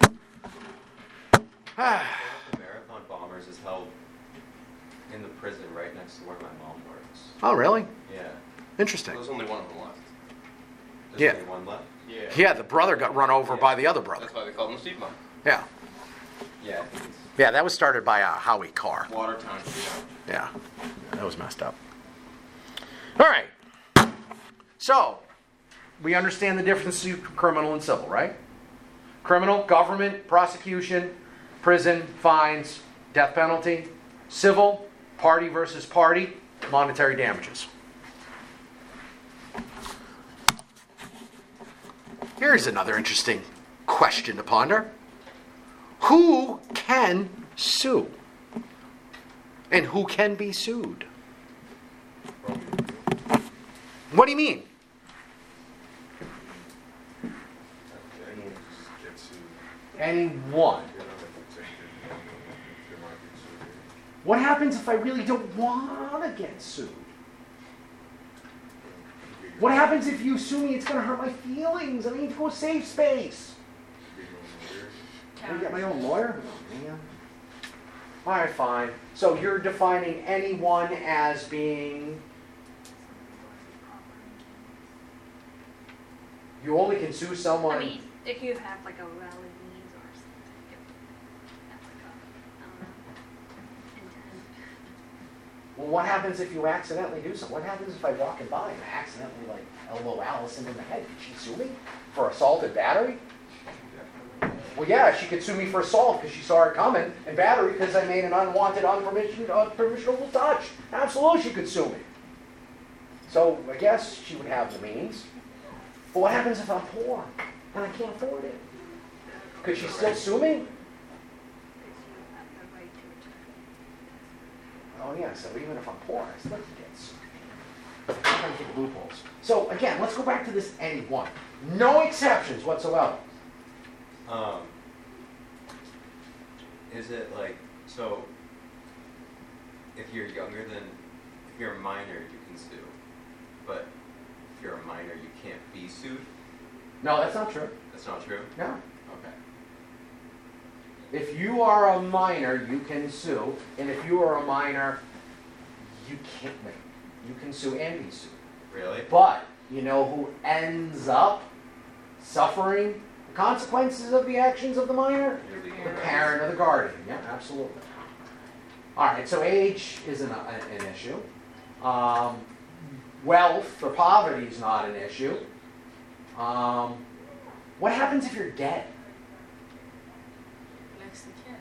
The Marathon Bombers is held in the prison right next to where my mom works. Oh, really? Yeah. Interesting. There's only one of them left. There's Yeah. only one left? Yeah. Yeah, the brother got run over Yeah. by the other brother. That's why they call them the speed bump. Yeah. Yeah, I think it's Yeah, that was started by uh, Howie Carr. Watertown. Yeah, that was messed up. All right. So, we understand the difference between criminal and civil, right? Criminal, government, prosecution, prison, fines, death penalty. Civil, party versus party, monetary damages. Here's another interesting question to ponder. Who can sue? And who can be sued? What do you mean? Anyone just gets sued. Anyone. You know, like, it's like, if you're not getting sued, What happens if I really don't want to get sued? you- What happens if you sue me? It's going to hurt my feelings. I need to go a safe space. you know, lawyer. Can I get my own lawyer? Oh, man. All right, fine. So you're defining anyone as being... You only can sue someone... I mean, if you have like a valid means or something, that's like a, I don't know, intent. Well, what happens if you accidentally do something? What happens if I walk in by and accidentally, like, elbow Allison in the head? Could she sue me for assault and battery? Well, yeah, she could sue me for assault because she saw it coming, and battery because I made an unwanted, unpermission, unpermissionable touch. Absolutely, she could sue me. So I guess she would have the means. But what happens if I'm poor and I can't afford it? Could she still sue me? Because you have the right to return. Oh yeah, so even if I'm poor, I still can get sued. I'm trying to think of loopholes. So again, let's go back to this anyone. No exceptions whatsoever. Um, is it like, so, if you're younger than, if you're a minor, you can sue, but if you're a minor, you can't be sued? No, that's not true. That's not true? No. Okay. If you are a minor, you can sue, and if you are a minor, you can't. Wait, you can sue and be sued. Really? But you know who ends up suffering the consequences of the actions of the minor? The parent or the guardian. Yeah, absolutely. All right. So age isn't a, an issue. Um, wealth or poverty is not an issue. Um, what happens if you're dead? Next to kin.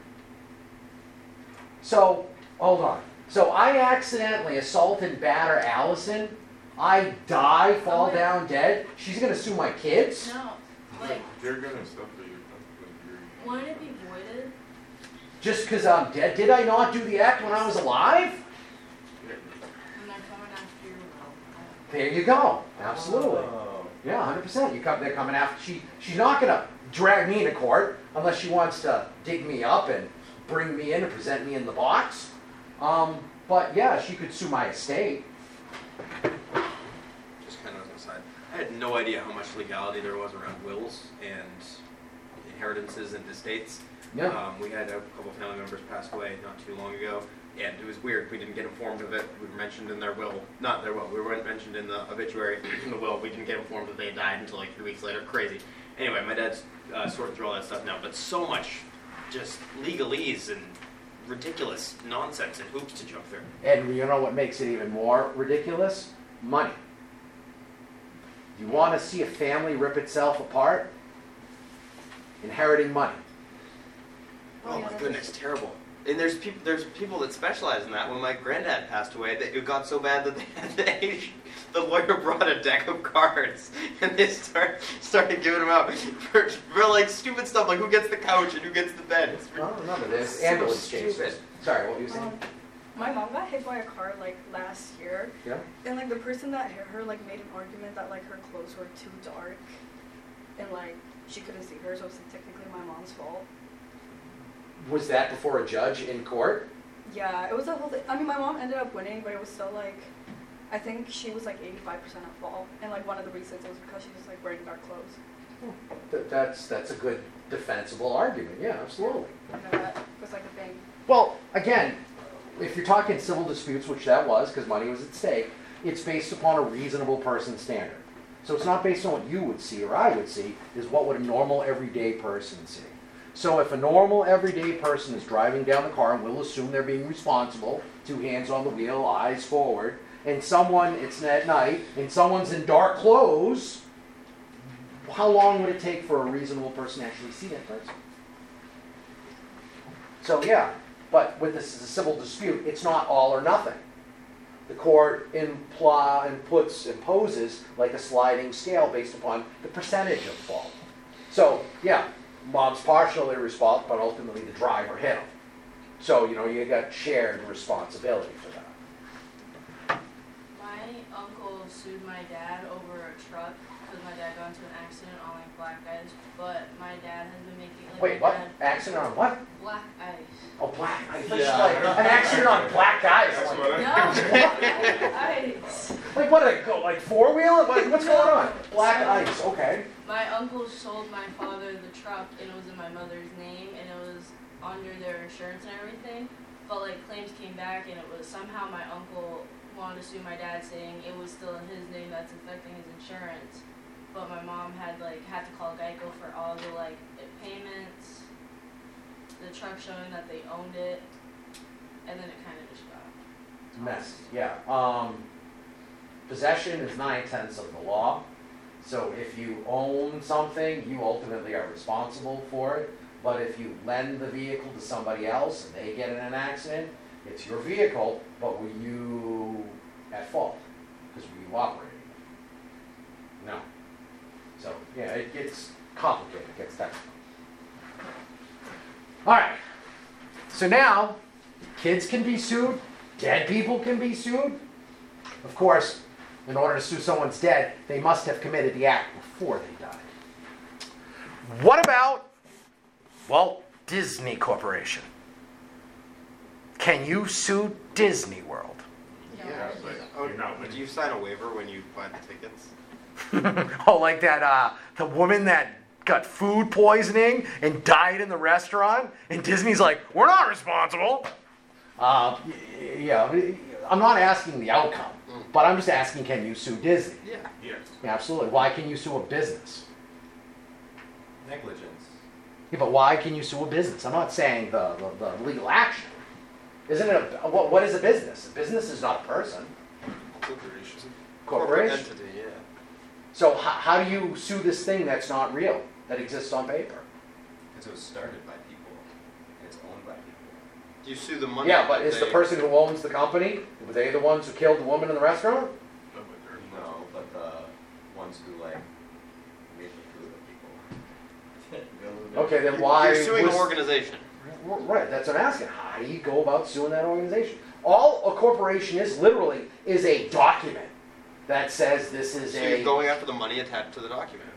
So, hold on. So I accidentally assault and batter Allison. I die, fall Oh, yeah. down dead. She's going to sue my kids? No, like, They're gonna stuff that you're, like, you're. wouldn't it be voided? Just because I'm dead? Did I not do the act when I was alive? And they're coming after your will. There you go. Absolutely. Oh. Yeah, one hundred percent. You come, they're coming after. She, she's not going to drag me into court unless she wants to dig me up and bring me in and present me in the box. Um, but yeah, she could sue my estate. Just kind of as an aside, I had no idea how much legality there was around wills and inheritances and estates. Yeah. Um, we had a couple family members pass away not too long ago, and it was weird. We didn't get informed of it. We were mentioned in their will, not their will. We weren't mentioned in the obituary in the will. We didn't get informed that they died until like three weeks later. Crazy. Anyway, my dad's uh, sorting through all that stuff now, but so much just legalese and ridiculous nonsense and hoops to jump through. And you know what makes it even more ridiculous? Money. You want to see a family rip itself apart? Inheriting money. Oh my goodness, terrible. And there's people there's people that specialize in that. When my granddad passed away, that it got so bad that they had they, the lawyer brought a deck of cards and they start started giving them out for, for like stupid stuff like who gets the couch and who gets the bed. It's I don't remember this. so Ambulance stupid. cases. Sorry, what were you saying? Um, my mom got hit by a car like last year, Yeah? and like the person that hit her like made an argument that like her clothes were too dark, and like she couldn't see her, so it's like, technically my mom's fault. Was that before a judge in court? Yeah, it was a whole thing. I mean, my mom ended up winning, but it was still like, I think she was like eighty-five percent at fault. And like one of the reasons was because she was like wearing dark clothes. Th- That's, that's a good defensible argument, yeah, absolutely. You know, that was like a thing. Well, again, if you're talking civil disputes, which that was, because money was at stake, it's based upon a reasonable person standard. So it's not based on what you would see or I would see, is what would a normal everyday person see. So if a normal everyday person is driving down the car, and we'll assume they're being responsible, two hands on the wheel, eyes forward, and someone, it's at night, and someone's in dark clothes, how long would it take for a reasonable person to actually see that person? So yeah, but with this is a civil dispute, it's not all or nothing. The court imply and puts imposes like a sliding scale based upon the percentage of fault. So yeah, mom's partially responsible, but ultimately the driver hit him. So you know you got shared responsibility for that. My uncle sued my dad over a truck because my dad got into an accident on like black ice, but my dad has been making like Wait, my what? dad- Accident on what? Black ice. Oh, black ice. Yeah. Like, an accident on black ice. That's Like, what I- No, black ice. like what? A, go like four wheel? What, what's going on? Black ice. Okay. My uncle sold my father the truck and it was in my mother's name and it was under their insurance and everything. But like claims came back and it was somehow my uncle wanted to sue my dad saying it was still in his name that's affecting his insurance. But my mom had like had to call Geico for all the like payments, the truck showing that they owned it, and then it kind of just got Mess. Yeah. Um, possession is nine tenths of the law. So if you own something, you ultimately are responsible for it. But if you lend the vehicle to somebody else and they get in an accident, it's your vehicle, but were you at fault? Because were you operating? No. So, yeah, it gets complicated, it gets technical. All right. So now, kids can be sued, dead people can be sued. Of course, in order to sue someone's dead, they must have committed the act before they died. What about Walt Disney Corporation? Can you sue Disney World? Yeah, but Oh, you're not did winning. you sign a waiver when you buy the tickets? Oh, like that, uh, the woman that got food poisoning and died in the restaurant, and Disney's like, we're not responsible. Uh, y- yeah, I'm not asking the outcome, but I'm just asking, can you sue Disney? Yeah. Yes. Yeah, absolutely. Why can you sue a business? Negligence. Yeah, but why can you sue a business? I'm not saying the, the, the legal action. Isn't it a, what, what is a business? A business is not a person. Corporations. Corporation. Corporate entity, yeah. So how, how do you sue this thing that's not real, that exists on paper? Because it was started by people. And it's owned by people. Do you sue the money? Yeah, but that is the they- person who owns the company, were they the ones who killed the woman in the restaurant? No, but they're No, but the ones who like made the food of people. Okay, then why You're suing was- an organization. Right, that's what I'm asking. How do you go about suing that organization? All a corporation is, literally, is a document that says this is So a... you're going after the money attached to the document.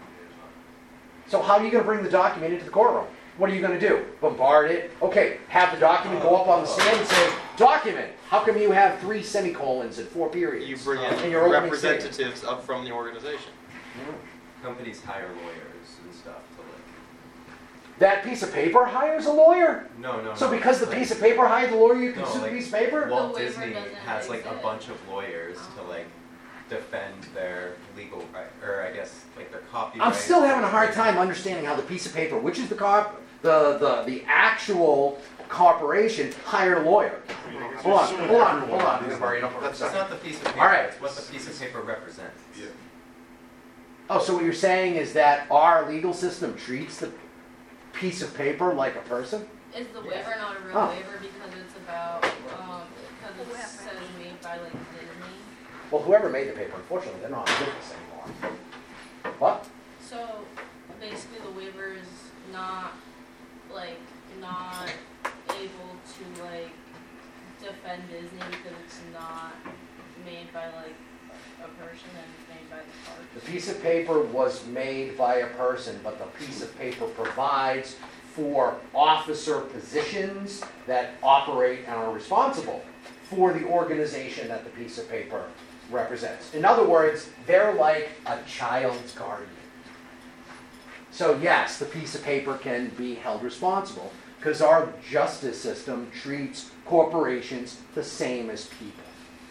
So how are you going to bring the document into the courtroom? What are you going to do? Bombard it? Okay, have the document go up on the stand and say, document, how come you have three semicolons and four periods? You bring in in your opening statement? representatives up from the organization. Companies hire lawyers and stuff to like. That piece of paper hires a lawyer? No, no. So no, because the like- piece of paper hired the lawyer, you can No, sue the like, piece of paper? Walt The waiver Disney doesn't has like a exist. bunch of lawyers to like defend their legal right, or I guess like their copyright. I'm still having a hard time understanding how the piece of paper, which is the corp, the, the, the actual corporation, hired a lawyer. Hold on, hold on, hold on. I'm worried about That's this. not the piece of paper. All right. It's what the piece of paper represents. Yeah. Oh, so what you're saying is that our legal system treats the piece of paper like a person? Is the waiver not a real Oh. waiver because it's about, um, because it says made by like Disney? Well, whoever made the paper, unfortunately, they're not in business anymore. What? So basically the waiver is not, like, not able to like defend Disney because it's not made by like a person and it's made by the park. The piece of paper was made by a person, but the piece of paper provides for officer positions that operate and are responsible for the organization that the piece of paper represents. In other words, they're like a child's guardian. So yes, the piece of paper can be held responsible because our justice system treats corporations the same as people.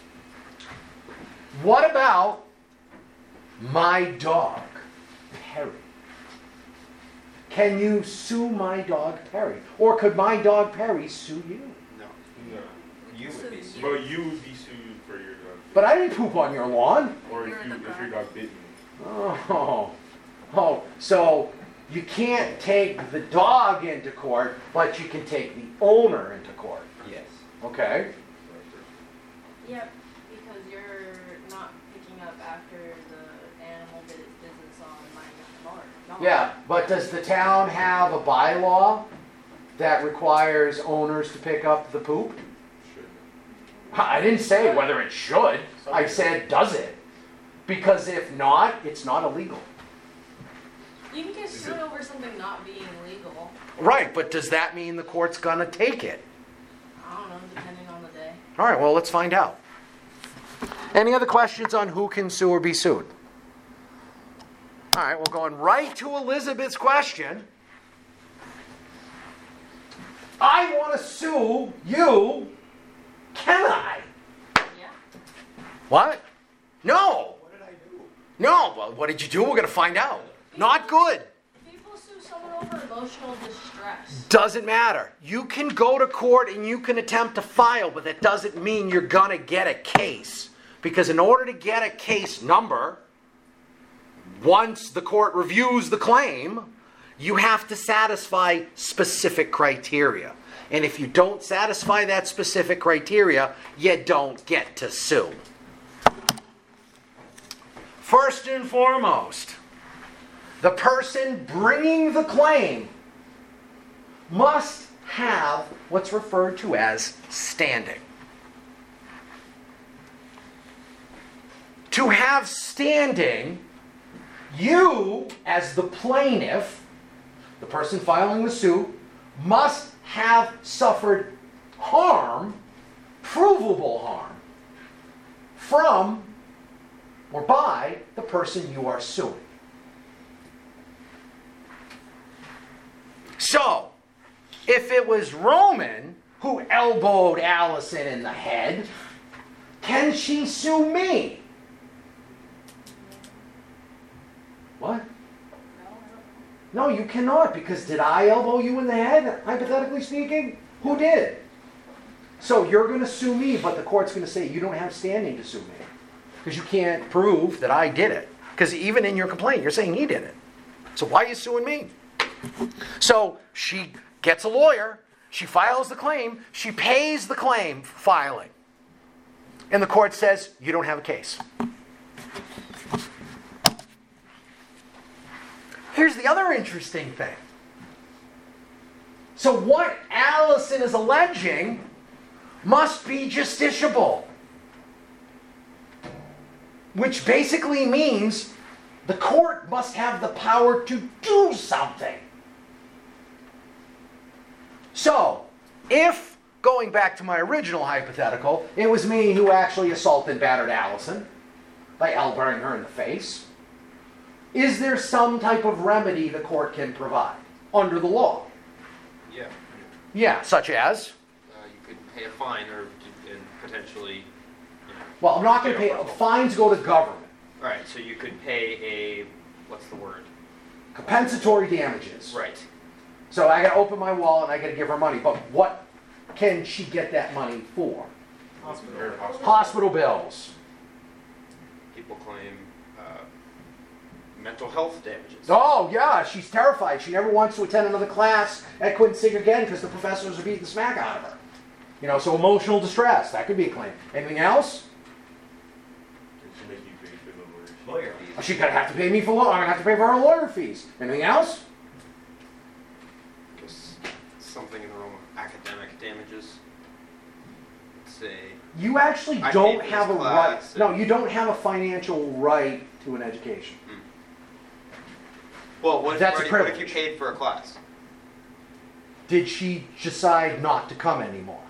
What about my dog, Perry? Can you sue my dog, Perry? Or could my dog, Perry, sue you? No. No. You would be sued. But you would be sued for your dog. But I didn't poop on your lawn. Or You're if you, the if your dog. dog bit you. Oh, oh, so you can't take the dog into court, but you can take the owner into court. Yes. Okay? Yep, because you're not picking up after the animal did its business on my yard. No. Yeah, but does the town have a bylaw that requires owners to pick up the poop? Should. I didn't say whether it should. I said, does it? Because if not, it's not illegal. You can get Is sued it- over something not being legal. Right, but does that mean the court's gonna take it? I don't know, depending on the day. All right, well, let's find out. Any other questions on who can sue or be sued? All right, well, going right to Elizabeth's question. I want to sue you. Can I? Yeah. What? No. What did I do? No. Well, what did you do? We're going to find out. Not good. People sue someone over emotional distress. Doesn't matter. You can go to court and you can attempt to file, but that doesn't mean you're going to get a case. Because in order to get a case number, once the court reviews the claim, you have to satisfy specific criteria. And if you don't satisfy that specific criteria, you don't get to sue. First and foremost, the person bringing the claim must have what's referred to as standing. To have standing, you, as the plaintiff, the person filing the suit, must have suffered harm, provable harm, from or by the person you are suing. So, if it was Roman who elbowed Allison in the head, can she sue me? What? No, you cannot, because did I elbow you in the head, hypothetically speaking? Who did? So you're going to sue me, but the court's going to say you don't have standing to sue me. Because you can't prove that I did it. Because even in your complaint, you're saying he did it. So why are you suing me? So she gets a lawyer, she files the claim, she pays the claim for filing. And the court says, you don't have a case. Here's the other interesting thing. So what Allison is alleging must be justiciable. Which basically means the court must have the power to do something. So, if, going back to my original hypothetical, it was me who actually assaulted and battered Allison by elbowing her in the face, is there some type of remedy the court can provide under the law? Yeah. Yeah, such as? Uh, you could pay a fine or and potentially. You know, Well, I'm not going to pay. Fines go to government. all right, so you could pay a what's the word? Compensatory damages. Right. So I got to open my wallet and I got to give her money. But what can she get that money for? Hospital. Hospital bills. People claim uh, mental health damages. Oh, yeah, she's terrified. She never wants to attend another class at Quincy Sig again because the professors are beating the smack out of her. You know, so emotional distress, that could be a claim. Anything else? It should make you pay for the lawyer. Lawyer fees. She's going to have to pay me for law. I'm going to have to pay for her lawyer fees. Anything else? Just something in the realm of academic damages. Let's say. You actually I don't paid for have a this right. class No, and- you don't have a financial right to an education. Well, what if, That's a you already, what if you privilege. paid for a class? did she decide not to come anymore?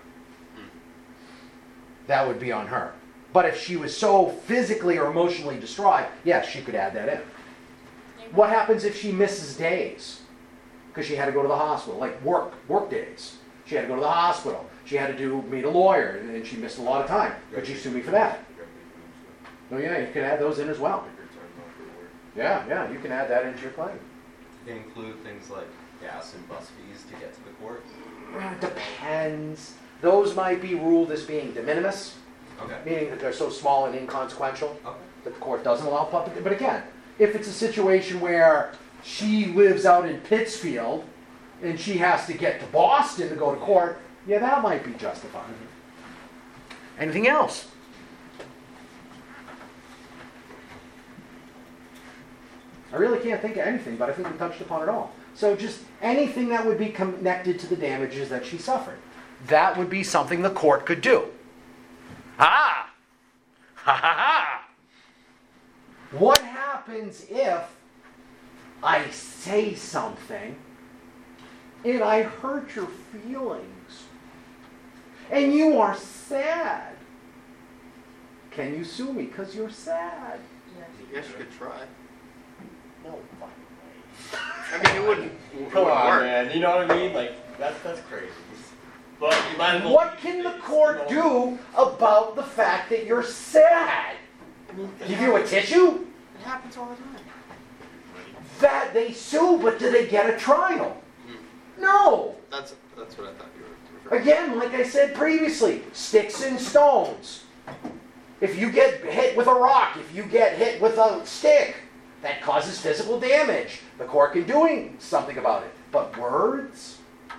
That would be on her. But if she was so physically or emotionally distraught, yes, she could add that in. What happens if she misses days? Because she had to go to the hospital, like work, work days. She had to go to the hospital. She had to do meet a lawyer, and she missed a lot of time. Could you sue me for that? Oh yeah, you can add those in as well. Yeah, yeah, you can add that into your claim. They include things like gas and bus fees to get to the court. Depends. Those might be ruled as being de minimis, Okay. meaning that they're so small and inconsequential Okay. that the court doesn't allow public. But again, if it's a situation where she lives out in Pittsfield and she has to get to Boston to go to court, yeah, that might be justified. Mm-hmm. Anything else? I really can't think of anything, but I think we touched upon it all. So just anything that would be connected to the damages that she suffered. That would be something the court could do. Ah! Ha ha ha! What happens if I say something and I hurt your feelings and you are sad? Can you sue me because you're sad? Yes. I guess you could try. No fucking way. I mean, it wouldn't, it wouldn't Come on, work. man. You know what I mean? Like, that's that's crazy. But you might as well What can the court do about the fact that you're sad? I mean, it Give you a tissue? It happens all the time. That they sue, but do they get a trial? No. That's that's what I thought you were referring Again, like I said previously, sticks and stones. If you get hit with a rock, if you get hit with a stick, that causes physical damage. The court can do something about it. But words?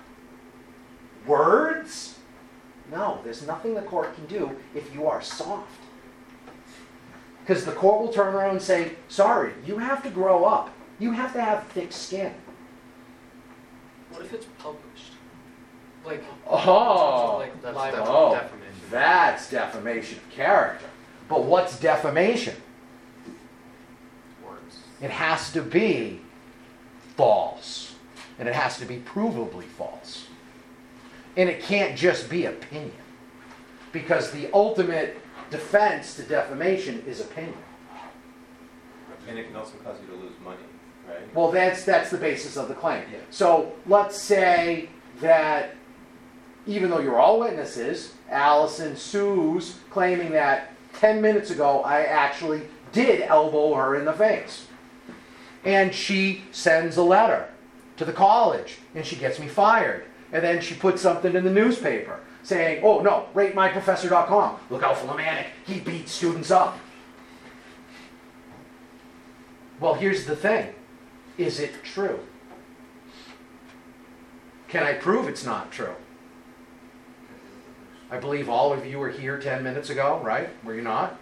Words? No, there's nothing the court can do if you are soft. Because the court will turn around and say, sorry, you have to grow up. You have to have thick skin. What if it's published? Like, Oh, like That's live def- oh, defamation. that's defamation of character. But what's defamation? Words. It has to be false. And it has to be provably false. And it can't just be opinion. Because the ultimate defense to defamation is opinion. And it can also cause you to lose money, right? Well, that's that's the basis of the claim. Yeah. So let's say that even though you're all witnesses, Allison sues claiming that ten minutes ago I actually did elbow her in the face. And she sends a letter to the college and she gets me fired. And then she puts something in the newspaper saying, oh no, rate my professor dot com. Look out for Lemanik. He beats students up. Well, here's the thing. Is it true? Can I prove it's not true? I believe all of you were here ten minutes ago, right? Were you not?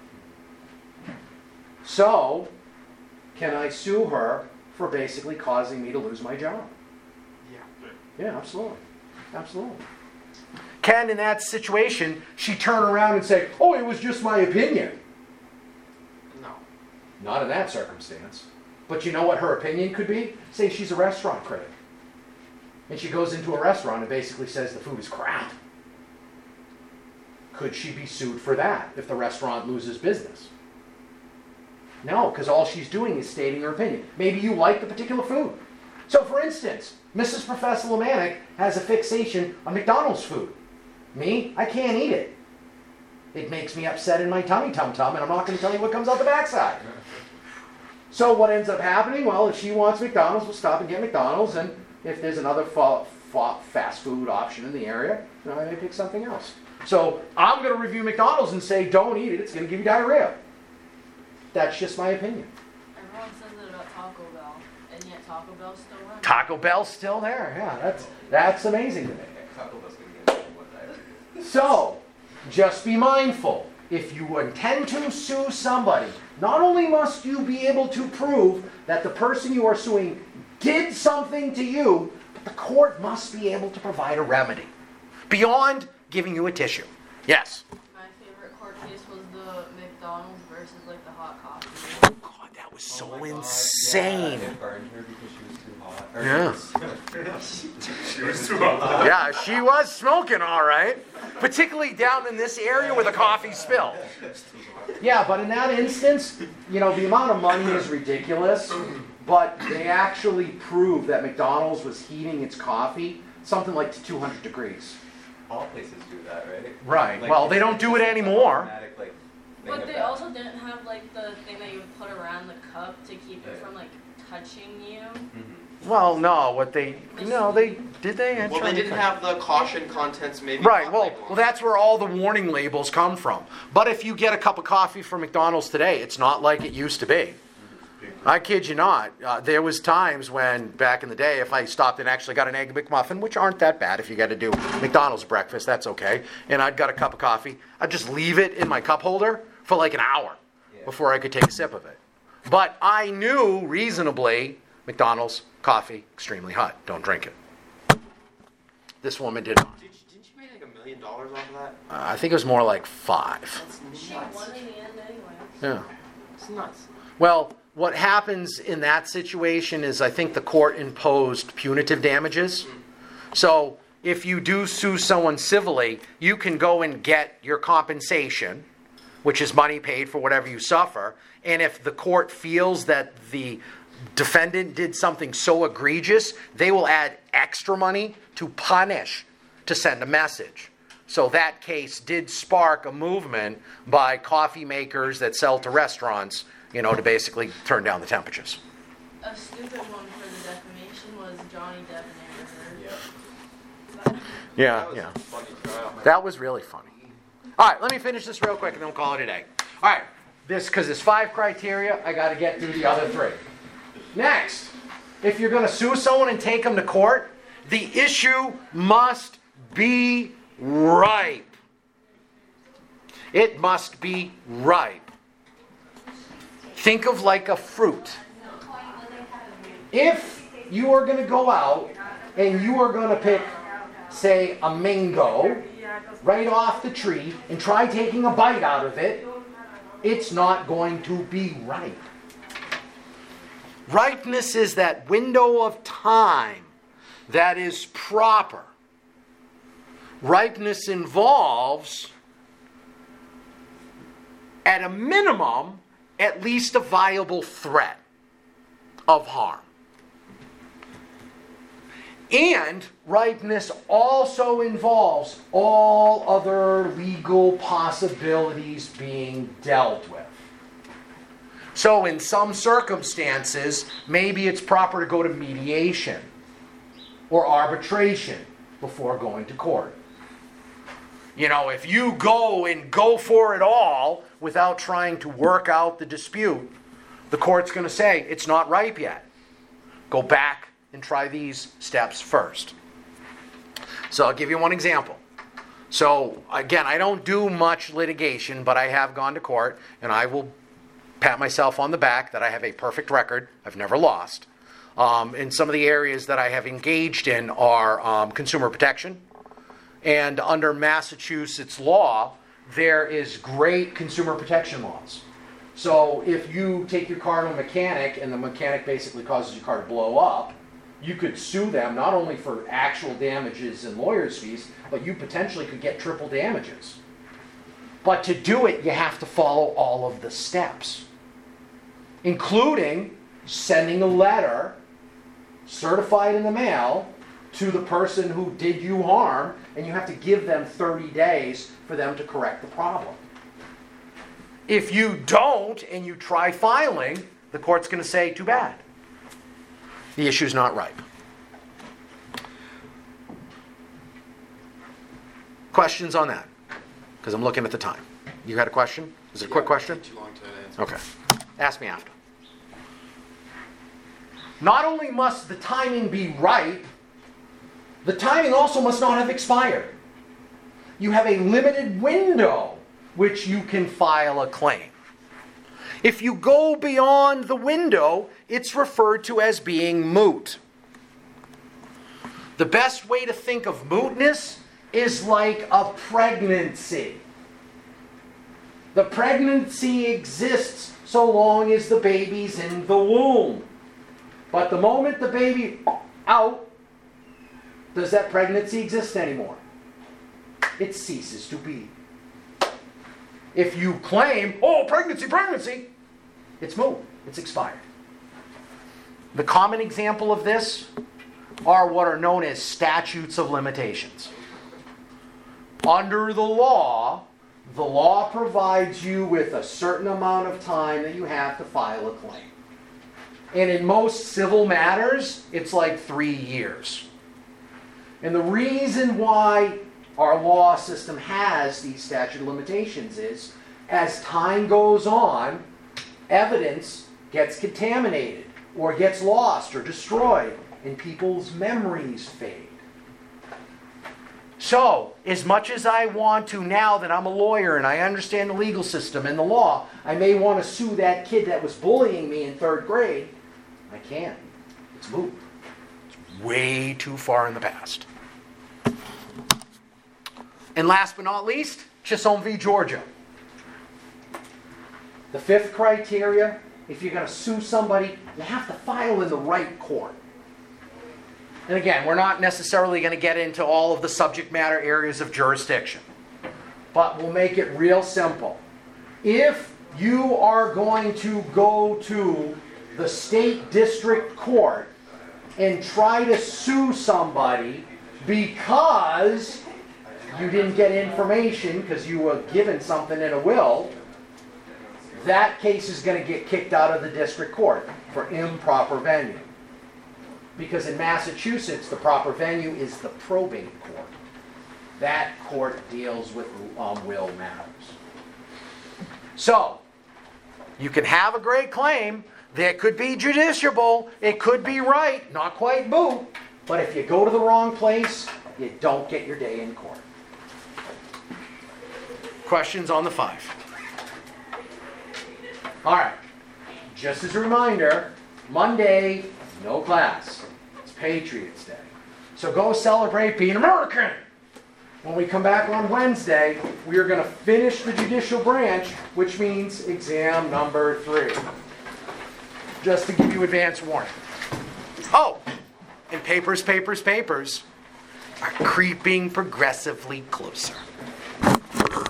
So, can I sue her for basically causing me to lose my job? Yeah. Yeah, absolutely. Absolutely. Can, in that situation, she turn around and say, oh, it was just my opinion? No. Not in that circumstance. But you know what her opinion could be? Say she's a restaurant critic. And she goes into a restaurant and basically says the food is crap. Could she be sued for that if the restaurant loses business? No, because all she's doing is stating her opinion. Maybe you like the particular food. So for instance, Missus Professor Lemanik has a fixation on McDonald's food. Me, I can't eat it. It makes me upset in my tummy tum-tum, and I'm not going to tell you what comes out the backside. So what ends up happening? Well, if she wants McDonald's, we'll stop and get McDonald's, and if there's another fa- fa- fast food option in the area, you know, I may pick something else. So I'm going to review McDonald's and say, don't eat it, it's going to give you diarrhea. That's just my opinion. Everyone says it about Taco Bell, and yet Taco Bell's still running. Taco Bell's still there, yeah, that's, that's amazing to me. Taco Bell's gonna get what diarrhea. So, just be mindful. If you intend to sue somebody, not only must you be able to prove that the person you are suing did something to you, but the court must be able to provide a remedy beyond giving you a tissue. Yes? My favorite court case was the McDonald's versus like the hot coffee. Oh God, that was so Oh my God, insane. Yeah, it burned her because she was too hot. hot. Or Yeah. She was too hot. Yeah, she was smoking all right, particularly down in this area where the coffee spilled. Yeah, but in that instance, you know, the amount of money is ridiculous, but they actually proved that McDonald's was heating its coffee something like to two hundred degrees. All places do that, right? Right. Like, Well, they it's- don't it's do it just an anymore. automatic, like, thing But of they that. also didn't have like the thing that you would put around the cup to keep it Yeah. from like touching you. Mhm. Well, no, what they, no, they, did they? I'm Well, trying they to didn't think. have the caution contents maybe. Right, hot well, label on well, it. that's where all the warning labels come from. But if you get a cup of coffee from McDonald's today, it's not like it used to be. I kid you not. Uh, there was times when, back in the day, if I stopped and actually got an Egg McMuffin, which aren't that bad if you got to do McDonald's breakfast, that's okay, and I'd got a cup of coffee, I'd just leave it in my cup holder for like an hour Yeah. before I could take a sip of it. But I knew reasonably, McDonald's coffee, extremely hot. Don't drink it. This woman did not. Did you, didn't you make like a million dollars off of that? Uh, I think it was more like five. That's She nuts. won in the end anyway. Yeah. It's nuts. Well, what happens in that situation is I think the court imposed punitive damages. So if you do sue someone civilly, you can go and get your compensation, which is money paid for whatever you suffer. And if the court feels that the defendant did something so egregious, they will add extra money to punish, to send a message. So that case did spark a movement by coffee makers that sell to restaurants, you know, to basically turn down the temperatures. A stupid one for the defamation was Johnny Depp and Amber Yeah. Heard. Yeah, That was yeah. a funny trial. That was really funny. All right, let me finish this real quick and then we'll call it a day. All right, this, because there's five criteria, I got to get through the other three. Next, if you're going to sue someone and take them to court, the issue must be ripe. It must be ripe. Think of like a fruit. If you are going to go out and you are going to pick, say, a mango right off the tree and try taking a bite out of it, it's not going to be ripe. Ripeness is that window of time that is proper. Ripeness involves, at a minimum, at least a viable threat of harm. And ripeness also involves all other legal possibilities being dealt with. So in some circumstances, maybe it's proper to go to mediation or arbitration before going to court. You know, if you go and go for it all without trying to work out the dispute, the court's going to say it's not ripe yet. Go back and try these steps first. So I'll give you one example. So again, I don't do much litigation, but I have gone to court, and I will pat myself on the back that I have a perfect record. I've never lost. Um, and some of the areas that I have engaged in are um, consumer protection. And under Massachusetts law, there is great consumer protection laws. So if you take your car to a mechanic and the mechanic basically causes your car to blow up, you could sue them not only for actual damages and lawyers' fees, but you potentially could get triple damages. But to do it, you have to follow all of the steps, including sending a letter certified in the mail to the person who did you harm, and you have to give them thirty days for them to correct the problem. If you don't and you try filing, the court's going to say, too bad. The issue's not ripe. Questions on that? Because I'm looking at the time. You had a question? Is it a quick question? Too long to answer. Okay. Ask me after. Not only must the timing be ripe, the timing also must not have expired. You have a limited window which you can file a claim. If you go beyond the window, it's referred to as being moot. The best way to think of mootness is like a pregnancy. The pregnancy exists so long as the baby's in the womb. But the moment the baby out, does that pregnancy exist anymore? It ceases to be. If you claim, oh, pregnancy, pregnancy, it's moved. It's expired. The common example of this are what are known as statutes of limitations. Under the law, the law provides you with a certain amount of time that you have to file a claim. And in most civil matters, it's like three years. And the reason why our law system has these statute of limitations is, as time goes on, evidence gets contaminated or gets lost or destroyed, and people's memories fade. So, as much as I want to, now that I'm a lawyer and I understand the legal system and the law, I may want to sue that kid that was bullying me in third grade. I can't. It's moved. It's way too far in the past. And last but not least, Chisholm v. Georgia. The fifth criteria, if you're going to sue somebody, you have to file in the right court. And again, we're not necessarily going to get into all of the subject matter areas of jurisdiction. But we'll make it real simple. If you are going to go to the state district court and try to sue somebody because you didn't get information because you were given something in a will, that case is going to get kicked out of the district court for improper venue. Because in Massachusetts, the proper venue is the probate court. That court deals with um, will matters. So, you can have a great claim that could be judiciable, it could be right, not quite boo, but if you go to the wrong place, you don't get your day in court. Questions on the five? All right. Just as a reminder, Monday, no class. It's Patriots Day. So go celebrate being American. When we come back on Wednesday, we are going to finish the judicial branch, which means exam number three. Just to give you advance warning. Oh, and papers, papers, papers are creeping progressively closer.